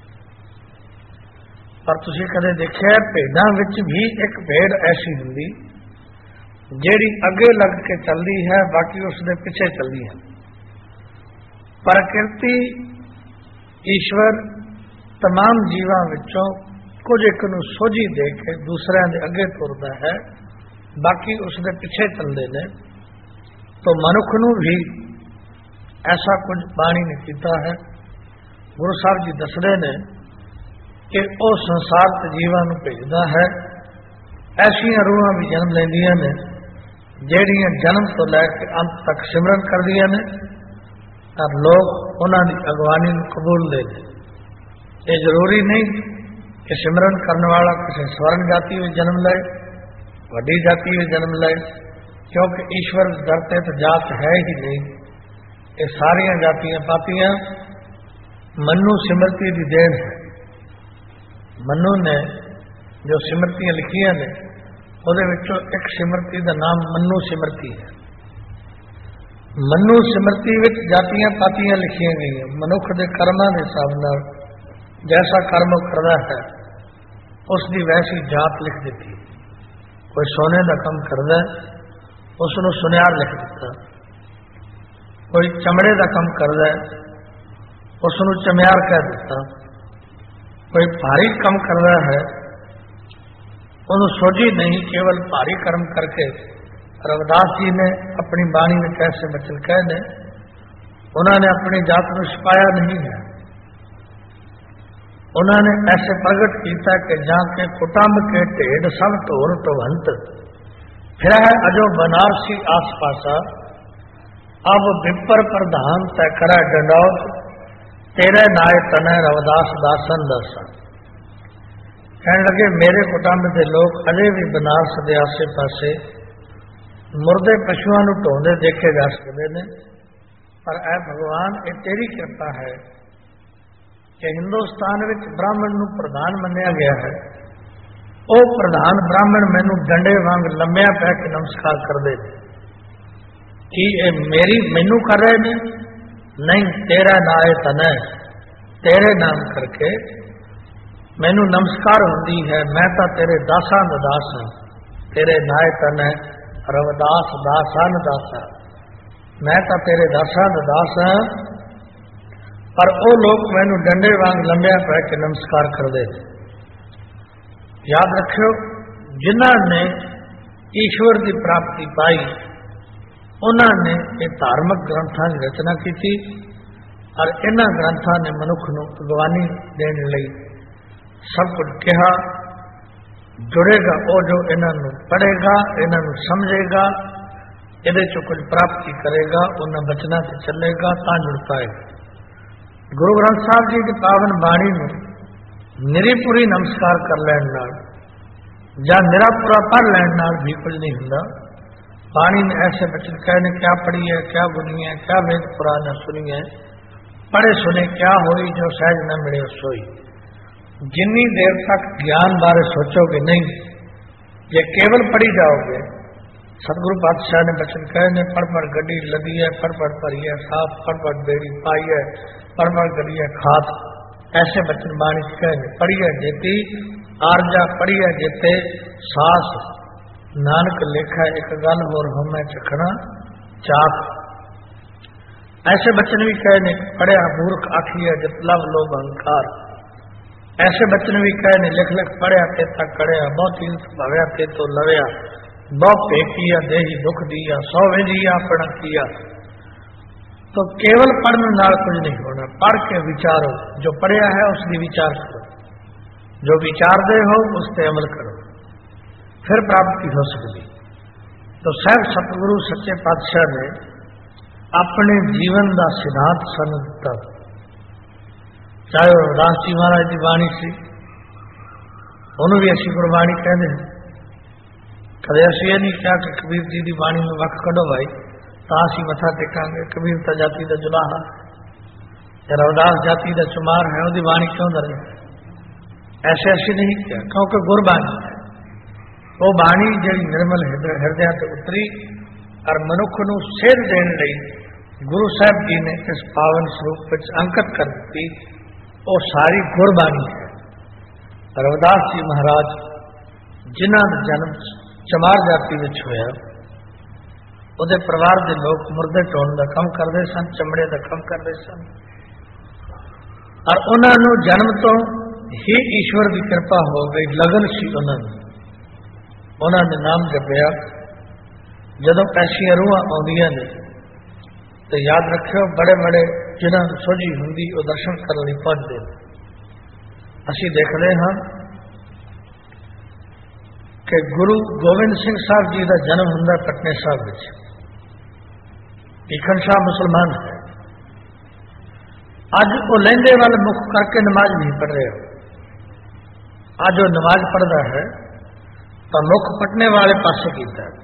ਪਰ ਤੁਸੀਂ ਕਦੇ ਦੇਖਿਆ ਭੇਡਾਂ ਵਿੱਚ ਵੀ ਇੱਕ ਭੇਡ ਐਸੀ ਹੁੰਦੀ ਜਿਹੜੀ ਅੱਗੇ ਲੱਗ ਕੇ ਚੱਲਦੀ ਹੈ, ਬਾਕੀ ਉਸ ਦੇ ਪਿੱਛੇ ਚੱਲਦੀ ਹੈ। ਪ੍ਰਕਿਰਤੀ ਈਸ਼ਵਰ तमाम ਜੀਵਾਂ ਵਿੱਚੋਂ ਕੁਝ ਇੱਕ ਨੂੰ ਸੋਝੀ ਦੇ ਕੇ ਦੂਸਰਿਆਂ ਦੇ ਅੱਗੇ ਤੁਰਦਾ ਹੈ, ਬਾਕੀ ਉਸ ਦੇ ਪਿੱਛੇ ਚੱਲਦੇ ਨੇ। ਤਾਂ ਮਨੁੱਖ ਨੂੰ ਵੀ ਐਸਾ ਕੁਝ ਬਾਣੀ ਨੇ ਕੀਤਾ ਹੈ। ਗੁਰੂ ਸਾਹਿਬ ਜੀ ਦੱਸਦੇ ਨੇ ਕਿ ਉਹ ਸੰਸਾਰ ਤੇ ਜੀਵਾਂ ਨੂੰ ਭੇਜਦਾ ਹੈ। ਐਸੀਆਂ ਰੂਹਾਂ ਵੀ ਜਨਮ ਲੈਂਦੀਆਂ ਨੇ ਜਿਹੜੀਆਂ ਜਨਮ ਤੋਂ ਲੈ ਕੇ ਅੰਤ ਤੱਕ ਸਿਮਰਨ ਕਰਦੀਆਂ ਨੇ, ਤਾਂ ਲੋਕ ਉਹਨਾਂ ਦੀ ਅਗਵਾਨੀ ਨੂੰ ਕਬੂਲਦੇ ਨੇ। ਇਹ ਜ਼ਰੂਰੀ ਨਹੀਂ ਕਿ ਸਿਮਰਨ ਕਰਨ ਵਾਲਾ ਕਿਸੇ ਸਵਰਨ ਜਾਤੀ ਵਿੱਚ ਜਨਮ ਲਏ, ਵੱਡੀ ਜਾਤੀ ਵਿੱਚ ਜਨਮ ਲਏ, ਕਿਉਂਕਿ ਈਸ਼ਵਰ ਦਰ ਤੇ ਤਾਂ ਜਾਤ ਹੈ ਹੀ ਨਹੀਂ। ਇਹ ਸਾਰੀਆਂ ਜਾਤੀਆਂ ਪਾਤੀਆਂ ਮਨੂ ਸਿਮਰਤੀ ਦੀ ਦੇਣ ਹੈ। ਮਨੂ ਨੇ ਜੋ ਸਿਮਰਤੀਆਂ ਲਿਖੀਆਂ ਨੇ ਉਹਦੇ ਵਿੱਚੋਂ ਇੱਕ ਸਿਮਰਤੀ ਦਾ ਨਾਮ ਮਨੂ ਸਿਮਰਤੀ ਹੈ। ਮਨੂ ਸਿਮਰਤੀ ਵਿੱਚ ਜਾਤੀਆਂ ਪਾਤੀਆਂ ਲਿਖੀਆਂ ਗਈਆਂ। ਮਨੁੱਖ ਦੇ ਕਰਮਾਂ ਦੇ ਹਿਸਾਬ ਨਾਲ ਜੈਸਾ ਕਰਮ ਕਰਦਾ ਹੈ ਉਸ ਦੀ ਵੈਸੀ ਜਾਤ ਲਿਖ ਦਿੱਤੀ। ਕੋਈ ਸੋਨੇ ਦਾ ਕੰਮ ਕਰਦਾ ਉਸ ਨੂੰ ਸੁਨਿਆਰ ਲਿਖ ਦਿੱਤਾ, ਕੋਈ ਚਮੜੇ ਦਾ ਕੰਮ ਕਰਦਾ ਉਸ ਨੂੰ ਚਮਿਆਰ ਕਹਿ ਦਿੱਤਾ, ਕੋਈ ਭਾਰੀ ਕੰਮ ਕਰਦਾ ਹੈ ਉਹਨੂੰ ਸੋਝੀ ਨਹੀਂ। ਕੇਵਲ ਭਾਰੀ ਕਰਮ ਕਰਕੇ ਰਵਿਦਾਸ ਜੀ ਨੇ ਆਪਣੀ ਬਾਣੀ ਵਿੱਚ ਐਸੇ ਬਚਨ ਕਹੇ ਨੇ, ਉਹਨਾਂ ਨੇ ਆਪਣੀ ਜਾਤ ਨੂੰ ਛੁਪਾਇਆ ਨਹੀਂ ਹੈ। ਉਹਨਾਂ ਨੇ ਐਸੇ ਪ੍ਰਗਟ ਕੀਤਾ ਕਿ ਜਾਂ ਕੇ ਕੁਟੰਬ ਕੇ ਢੇਡ ਸਭ ਢੋਰ ਢਵੰਤ ਫਿਰ ਹੈ ਅਜੋ ਬਨਾਰਸੀ ਆਸ ਪਾਸਾ ਅਬ ਵਿਪਰ ਪ੍ਰਧਾਨ ਤੈ ਕਰਾ ਡੰਡੌਤ ਤੇਰੇ ਨਾਏ ਤਨੈ ਰਵਿਦਾਸ ਦਾਸਨ ਦਰਸ਼ਨ। ਕਹਿਣ ਲੱਗੇ ਮੇਰੇ ਕੁਟੰਬ ਦੇ ਲੋਕ ਅਜੇ ਵੀ ਬਨਾਰਸ ਦੇ ਆਸੇ ਪਾਸੇ ਮੁਰਦੇ ਪਸ਼ੂਆਂ ਨੂੰ ਢੋਂਦੇ ਦੇਖੇ ਜਾ ਸਕਦੇ ਨੇ, ਪਰ ਐ ਭਗਵਾਨ ਇਹ ਤੇਰੀ ਕਿਰਪਾ ਹੈ ਕਿ ਹਿੰਦੁਸਤਾਨ ਵਿੱਚ ਬ੍ਰਾਹਮਣ ਨੂੰ ਪ੍ਰਧਾਨ ਮੰਨਿਆ ਗਿਆ ਹੈ। ਉਹ ਪ੍ਰਧਾਨ ਬ੍ਰਾਹਮਣ ਮੈਨੂੰ ਡੰਡੇ ਵਾਂਗ ਲੰਮਿਆਂ ਪੈ ਕੇ ਨਮਸਕਾਰ ਕਰਦੇ ਨੇ। ਕੀ ਇਹ ਮੇਰੀ ਮੈਨੂੰ ਕਰ ਰਹੇ ਨੇ? ਨਹੀਂ, ਤੇਰਾ ਨਾਏ ਤਨੈ, ਤੇਰੇ ਨਾਮ ਕਰਕੇ ਮੈਨੂੰ ਨਮਸਕਾਰ ਹੁੰਦੀ ਹੈ। ਮੈਂ ਤਾਂ ਤੇਰੇ ਦਾਸਾਂ ਦਾ ਦਾਸ ਹਾਂ। ਤੇਰੇ ਨਾਏ ਤਨੈ ਰਵਿਦਾਸ ਦਾਸਾਂ ਦਾ ਦਾਸ, ਮੈਂ ਤਾਂ ਤੇਰੇ ਦਾਸਾਂ ਦਾ ਦਾਸ ਹਾਂ। ਪਰ ਉਹ ਲੋਕ ਮੈਨੂੰ ਡੰਡੇ ਵਾਂਗ ਲੰਬਿਆ ਪੈ ਕੇ ਨਮਸਕਾਰ ਕਰਦੇ ਨੇ। ਯਾਦ ਰੱਖਿਓ, ਜਿਨ੍ਹਾਂ ਨੇ ਈਸ਼ਵਰ ਦੀ ਪ੍ਰਾਪਤੀ ਪਾਈ ਉਹਨਾਂ ਨੇ ਇਹ ਧਾਰਮਿਕ ਗ੍ਰੰਥਾਂ ਦੀ ਰਚਨਾ ਕੀਤੀ, ਔਰ ਇਹਨਾਂ ਗ੍ਰੰਥਾਂ ਨੇ ਮਨੁੱਖ ਨੂੰ ਅਗਵਾਨੀ ਦੇਣ ਲਈ ਸਭ ਕੁਝ ਕਿਹਾ। ਜੁੜੇਗਾ ਉਹ ਜੋ ਇਹਨਾਂ ਨੂੰ ਪੜ੍ਹੇਗਾ, ਇਹਨਾਂ ਨੂੰ ਸਮਝੇਗਾ, ਇਹਦੇ ਚੋਂ ਕੁਝ ਪ੍ਰਾਪਤੀ ਕਰੇਗਾ, ਉਹਨਾਂ ਬਚਨਾਂ ਤੇ ਚੱਲੇਗਾ ਤਾਂ ਜੁੜ ਪਾਏਗਾ। ਗੁਰੂ ਗ੍ਰੰਥ ਸਾਹਿਬ ਜੀ ਦੀ ਪਾਵਨ ਬਾਣੀ ਨੂੰ ਨਿਰੀਪੁਰੀ ਨਮਸਕਾਰ ਕਰ ਲੈਣ ਨਾਲ ਜਾਂ ਨਿਰਾਪੁਰਾ ਪੜ੍ਹ ਲੈਣ ਨਾਲ ਵੀ ਕੁਝ ਨਹੀਂ ਹੁੰਦਾ। ਬਾਣੀ ਨੇ ਐਸੇ ਬਚਨ ਕਹੇ ਨੇ, ਕਿਆ ਪੜ੍ਹੀ ਹੈ, ਕਿਆ ਗੁਣੀ ਹੈ, ਕਿਆ ਵੇਦ ਪੁਰਾਣ ਸੁਣੀ ਹੈ, ਪੜ੍ਹੇ ਸੁਨੇ ਕਿਆ ਹੋਈ, ਜੋ ਸਹਿਜ न ਮਿਲੇ ਸੋਈ। ਜਿੰਨੀ ਦੇਰ ਤੱਕ ਗਿਆਨ ਬਾਰੇ ਸੋਚੋਗੇ ਨਹੀਂ, ਜੇ ਕੇਵਲ ਪੜ੍ਹੀ ਜਾਓਗੇ। ਸਤਿਗੁਰੂ ਪਾਤਸ਼ਾਹ ਨੇ ਬਚਨ ਕਹੇ ਨੇ, ਪੜ ਪੜ ਗੱਡੀ ਲੱਦੀ ਹੈ, ਪੜ ਪੜ ਭਰੀ ਹੈ ਸਾਫ, ਪੜ ਪੜ ਬੇੜੀ ਪਾਈ ਹੈ, ਪੜ ਪੜ ਗੱਡੀ ਹੈ ਖਾਤ। ਐਸੇ ਬਚਨ ਬਾਣੀ ਕਹੇ ਨੇ। ਪੜ੍ਹੀ ਹੈ ਜੇਤੀ ਆਰਜਾ, ਪੜ੍ਹੀ ਹੈ ਜੇਤੇ ਸਾਸ, ਨਾਨਕ ਲੇਖਾ ਇੱਕ ਗੱਲ ਹੋਰ ਹਉਮੈ ਚਖਣਾ ਚਾਕ। ऐसे बचन भी कहे ने, पढ़िया मूर्ख आखिए जब लव लोभ अहंकार। ऐसे बचन भी कहे ने, लिख लिख पढ़िया तेता कड़िया, बहुत तीर्थ भव्या ते तो लव्या, बहुत फेंकिया देही दुख दिया, सौ विजिया अपना किया। तो केवल पढ़ने नाल कुछ नहीं होना, पढ़ के विचारो। जो पढ़िया है उसकी विचार करो, जो विचार दे हो उस पर अमल करो, फिर प्राप्ति हो सकती। तो साहब सतगुरु सच्चे पातशाह ने अपने जीवन का सिद्धांत सन दिता। चाहे रविदास जी महाराज की बाणी सी, उन्होंने भी असी गुरबाणी कहते हैं। कदे असी ये नहीं कहा कि कबीर जी की बाणी में वक्त कढ़ो भाई तो असी मथा टेकांगे, कबीर तो जाति का जुलाहा, रविदास जाति का चुमार है, उसकी बाणी क्यों दरे। ऐसे ऐसे नहीं किया, क्योंकि गुरबाणी है वो बाणी जी निर्मल हृदय से उतरी और मनुख नूं सेध देण लई गुरु साहब जी ने इस पावन स्वरूप विच अंकित कर दी। वो सारी गुरबाणी है। रविदास जी महाराज जिन्हां दा जन्म चमार जाति विच होया, ਉਹਦੇ परिवार के लोग मुर्दे ढोण का काम करते सन, चमड़े का काम करते सन, और उन्होंने जन्म तो ही ईश्वर की कृपा हो गई, लगन सी उन्होंने उन्होंने नाम जपया। जदों ऐसिया रूहां आउंदियां ने तो याद रखियो बड़े बड़े जिन्होंने सोझी हुंदी वो दर्शन करने लई पहुंचते हैं। असीं देखते हाँ कि गुरु गोबिंद सिंह साहब जी का जन्म हुंदा पटने साहब विच। भीखन शाह मुसलमान है, अज वो लहंगे वाल मुख करके नमाज नहीं पढ़ रहे हो। अज वो नमाज पढ़ता है तो मुख पटने वाले पासे कीता है।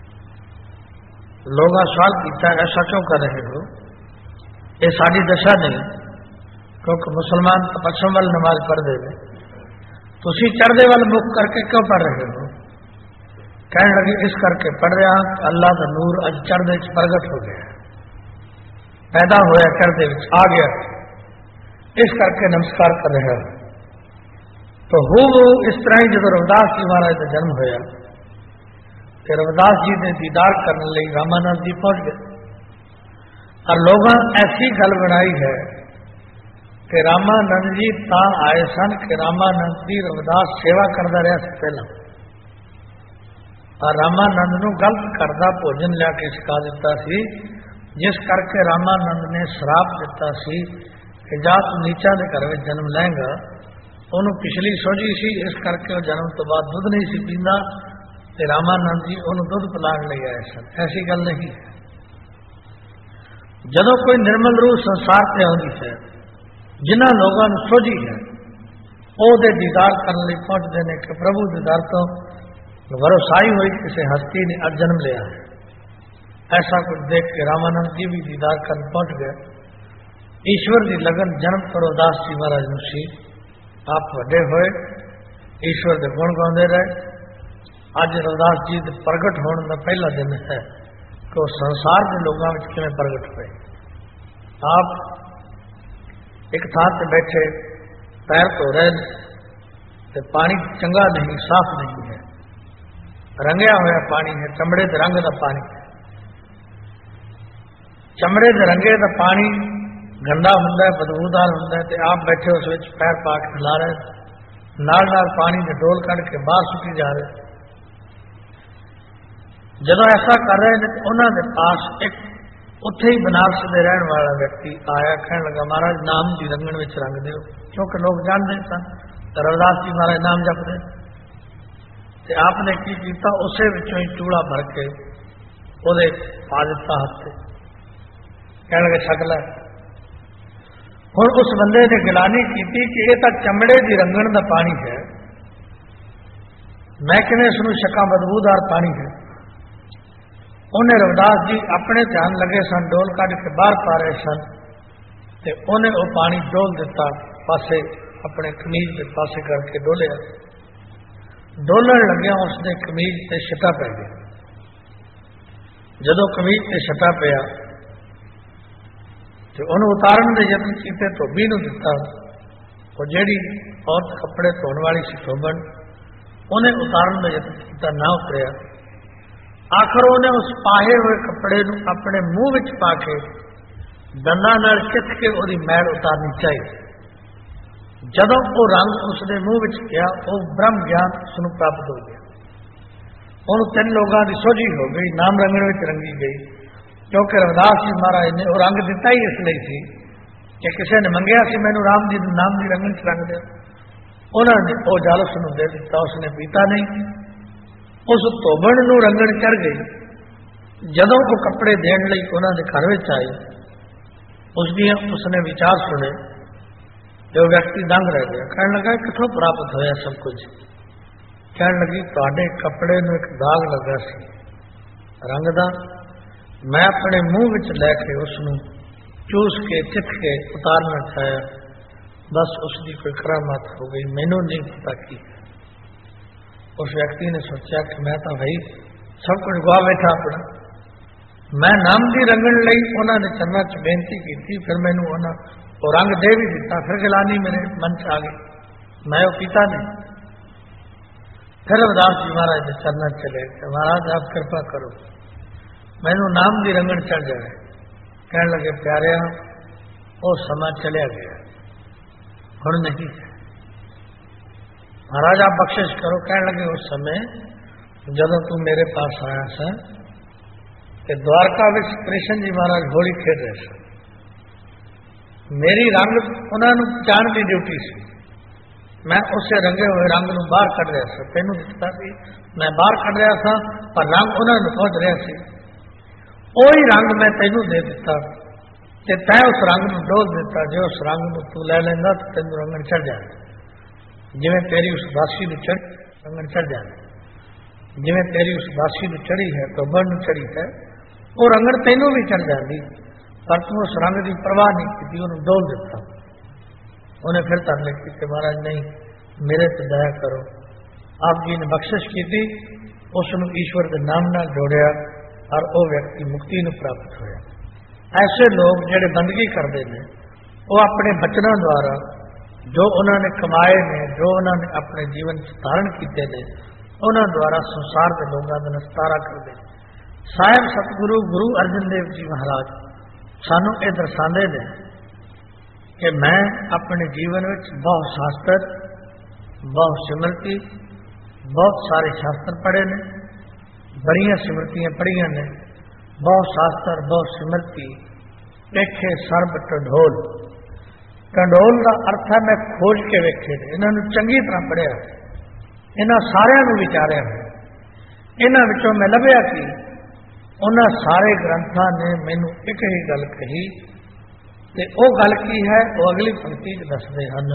लोगों सवाल किया ऐसा क्यों कर रहे हो? ये साड़ी दशा नहीं, क्योंकि मुसलमान तो पश्चिम वाल नमाज पढ़ते हैं, तुसी चढ़ते वाल मुख करके क्यों पढ़ रहे हो? कहने लगे इस करके पढ़ रहा अल्लाह का नूर अज चढ़दे च प्रगट हो गया, पैदा होया चढ़दे विच आ गया, इस करके नमस्कार कर रहे हो। तो हो वो इस तरह ही जो रविदास जी महाराज का जन्म होया कि रविदास जी ने दीदार करने लई रामानंद जी पहुंच गए। और लोगों ऐसी गल बनाई है कि रामानंद जी ता आए सन कि रामानंद जी रविदास सेवा करता रहा से पहला, और रामानंद नूं गलत करदा भोजन लिया के सिखा दिता सी, जिस करके रामानंद ने श्राप दिता सी कि जा तू नीचा के घर में जन्म लेंगा। उन्होंने पिछली सोझी सी, इस करके वो जन्म तो बाद दुध नहीं सी पींदा, ते रामानंद जी उन्होंने दुध पिलाण लई आए सन। ऐसी गल नहीं है। जदों कोई निर्मल रूह संसार से आउंदी है, जिन्हां लोगों नूं सोझी है ਉਹਦੇ दीदार करने लई पहुंचते हैं कि प्रभु दीदार तो भरोसाई हुई किसी हस्ती ने आज जन्म लिया है। ऐसा कुछ देख के रामानंद जी भी दीदार कर पहुंच गए। ईश्वर की लगन जन्म तो रविदास जी महाराज नूं सी। आप वड्डे होए, ईश्वर के गुण गाउंदे रहे। अज रविदास जी के प्रगट होने का पहला दिन है कि वो संसार के लोगों में किवें प्रगट हुए। आप एक थां ते बैठे पैर धो रहे तो पानी चंगा नहीं, साफ नहीं है, रंगया होया पानी है, चमड़े के रंग का पानी है। चमड़े के रंगे का पानी गंदा हुंदा है, बदबूदार हुंदा है, तो आप बैठे उस विच पैर पा के हिला रहे, नाल नाल पानी के डोल कढ़ के बाहर सुटी जा रहे। जदों ऐसा कर रहे हैं तो उन्होंने पास एक उत्थे ही बनारस में रहने वाला व्यक्ति आया, कहने लगा महाराज नाम की रंगण में रंग दो, क्योंकि लोग जानते सन रविदास जी महाराज नाम जपते। तो आपने की किया, उसे विचों ही चूड़ा भर के ओदे पा दिता हाथ से, कहने लगे छक लै। हुण उस बंदे ने गिलानी की कि यह तो चमड़े की रंगण का पानी है, मैं किवें इसनूं छका, बदबूदार पानी है। उन्हें रविदास जी अपने ध्यान लगे सन, डोल कढ़ के बाहर पा रहे सन, तो उन्हें वो पानी डोल दिता पासे, अपने कमीज के पासे करके डोलिया। डोलन लग्या उसने कमीज से छटा पै गया। जदों कमीज से छटा पिया तो उन्हें उतारन के यत्न किए, धोबी नूं दिता। वो जिहड़ी औरत कपड़े धोने वाली सी धोबन, उन्हें उतारन का यत्न किया, ना उतरिया। आखिर उन्हें उस पाहे हुए कपड़े नूं अपने मुंह विच पा के दंदां नाल चिथ के उसकी मैल उतारनी चाहिए। जदों वो रंग उसने मुंह विच गया, वो ब्रह्म ज्ञान उसनूं प्राप्त हो गया। उन्होंने तीन लोगों की सोझी हो गई, नाम रंगण विच रंगी गई, क्योंकि रविदास जी महाराज ने वो रंग दिता ही इसलिए सी कि किसी ने मंगया सी मैनू राम जी नाम की रंगण च रंग दे। उन्होंने वो जल उसनूं दे दिता, उसने पीता नहीं। उस धोबण नूं रंगण चढ़ गई। जदों वो कपड़े देण लई उन्होंने घर विच आए, उसदियां उसने विचार सुने, जो व्यक्ति दंग रह गया। कहने लगा किथों प्राप्त होया सब कुछ? कहने लगी तुहाडे कपड़े नूं एक दाग लगा सी रंग दा, मैं अपने मुंह विच लैके उसनूं चूस के चिथ के उतारना चाहया, बस उसकी कोई करामात हो गई, मैनू नहीं पता की। उस व्यक्ति ने सोचा कि मैं तो भाई सब कुछ गवा बैठा अपना, मैं नाम की रंगण लई उन्होंने चरणा च बेनती की, फिर मैनू वो रंग दे भी दिता, फिर गिलानी मेरे मन च आ गई, मैं वो पीता नहीं। फिर रविदास जी महाराज के चरणा चले गए, महाराज आप कृपा करो मैनू नाम की रंगण चढ़ जाए। कहने लगे प्यारे वो समा चलिया गया, हुण नहीं है, महाराज आप बख्शिश करो। कहने लगे उस समय जदों तू मेरे पास आया सा ते द्वारका विच कृष्ण जी महाराज होली खेड रहे थे, मेरी रंग उन्होंने जान की ड्यूटी सी, मैं उसे रंगे हुए रंग नूं बाहर कढ़ रहा था, तेनू दिखता सी मैं बाहर कढ़ रहा था, पर रंग उन्होंने पहुंच रहा सी। वही रंग मैं तेनू दे दिता ते तै उस रंग नूं डोल दिता, जो उस रंग नूं तू लै लैंदा तो तेनू रंगण चढ़ जाए, जिवें तेरी उस दासी नूं चढ़ रंगण चढ़ जाए, जिवें तेरी उस दासी नूं चढ़ी है टोबण नूं चढ़ी है, वो रंगण तेनू भी चढ़ जाती, पर तू उस रंग की परवाह नहीं की, उन्होंने डोल दिता। उन्हें फिर तरले की महाराज नहीं मेरे तो दया करो। आप जी ने बख्शिश की थी, उसनूं ईश्वर के नाम नाल जोड़िया और वो व्यक्ति मुक्ति नूं प्राप्त होया। ऐसे लोग जिहड़े बंदगी करते हैं वो अपने बचनों द्वारा जो उन्होंने कमाए ने, जो उन्होंने अपने जीवन धारण किए ने, उन्होंने द्वारा संसार के लोगों का निस्तारा करते। साहिब सतगुरु गुरु अर्जन देव जी महाराज सानू ये दर्शाते हैं कि मैं अपने जीवन में बहुत शास्त्र, बहुत सिमरती, बहुत सारे शास्त्र पढ़े ने, बड़िया सिमरतियां पढ़िया ने, बहुत शास्त्र बहुत सिमरती, वेखे सर्ब टंडोल। टंडोल का अर्थ है मैं खोज के वेखे ने, इन्होंने चंगी तरह पढ़िया, इन्हों सारिया विचारिया है, इन्हों विचों मैं लभ्या कि उन्होंने सारे ग्रंथों ने मैनू एक ही गल कही, ते वो गल की है वो अगली पंक्ति दसते हैं।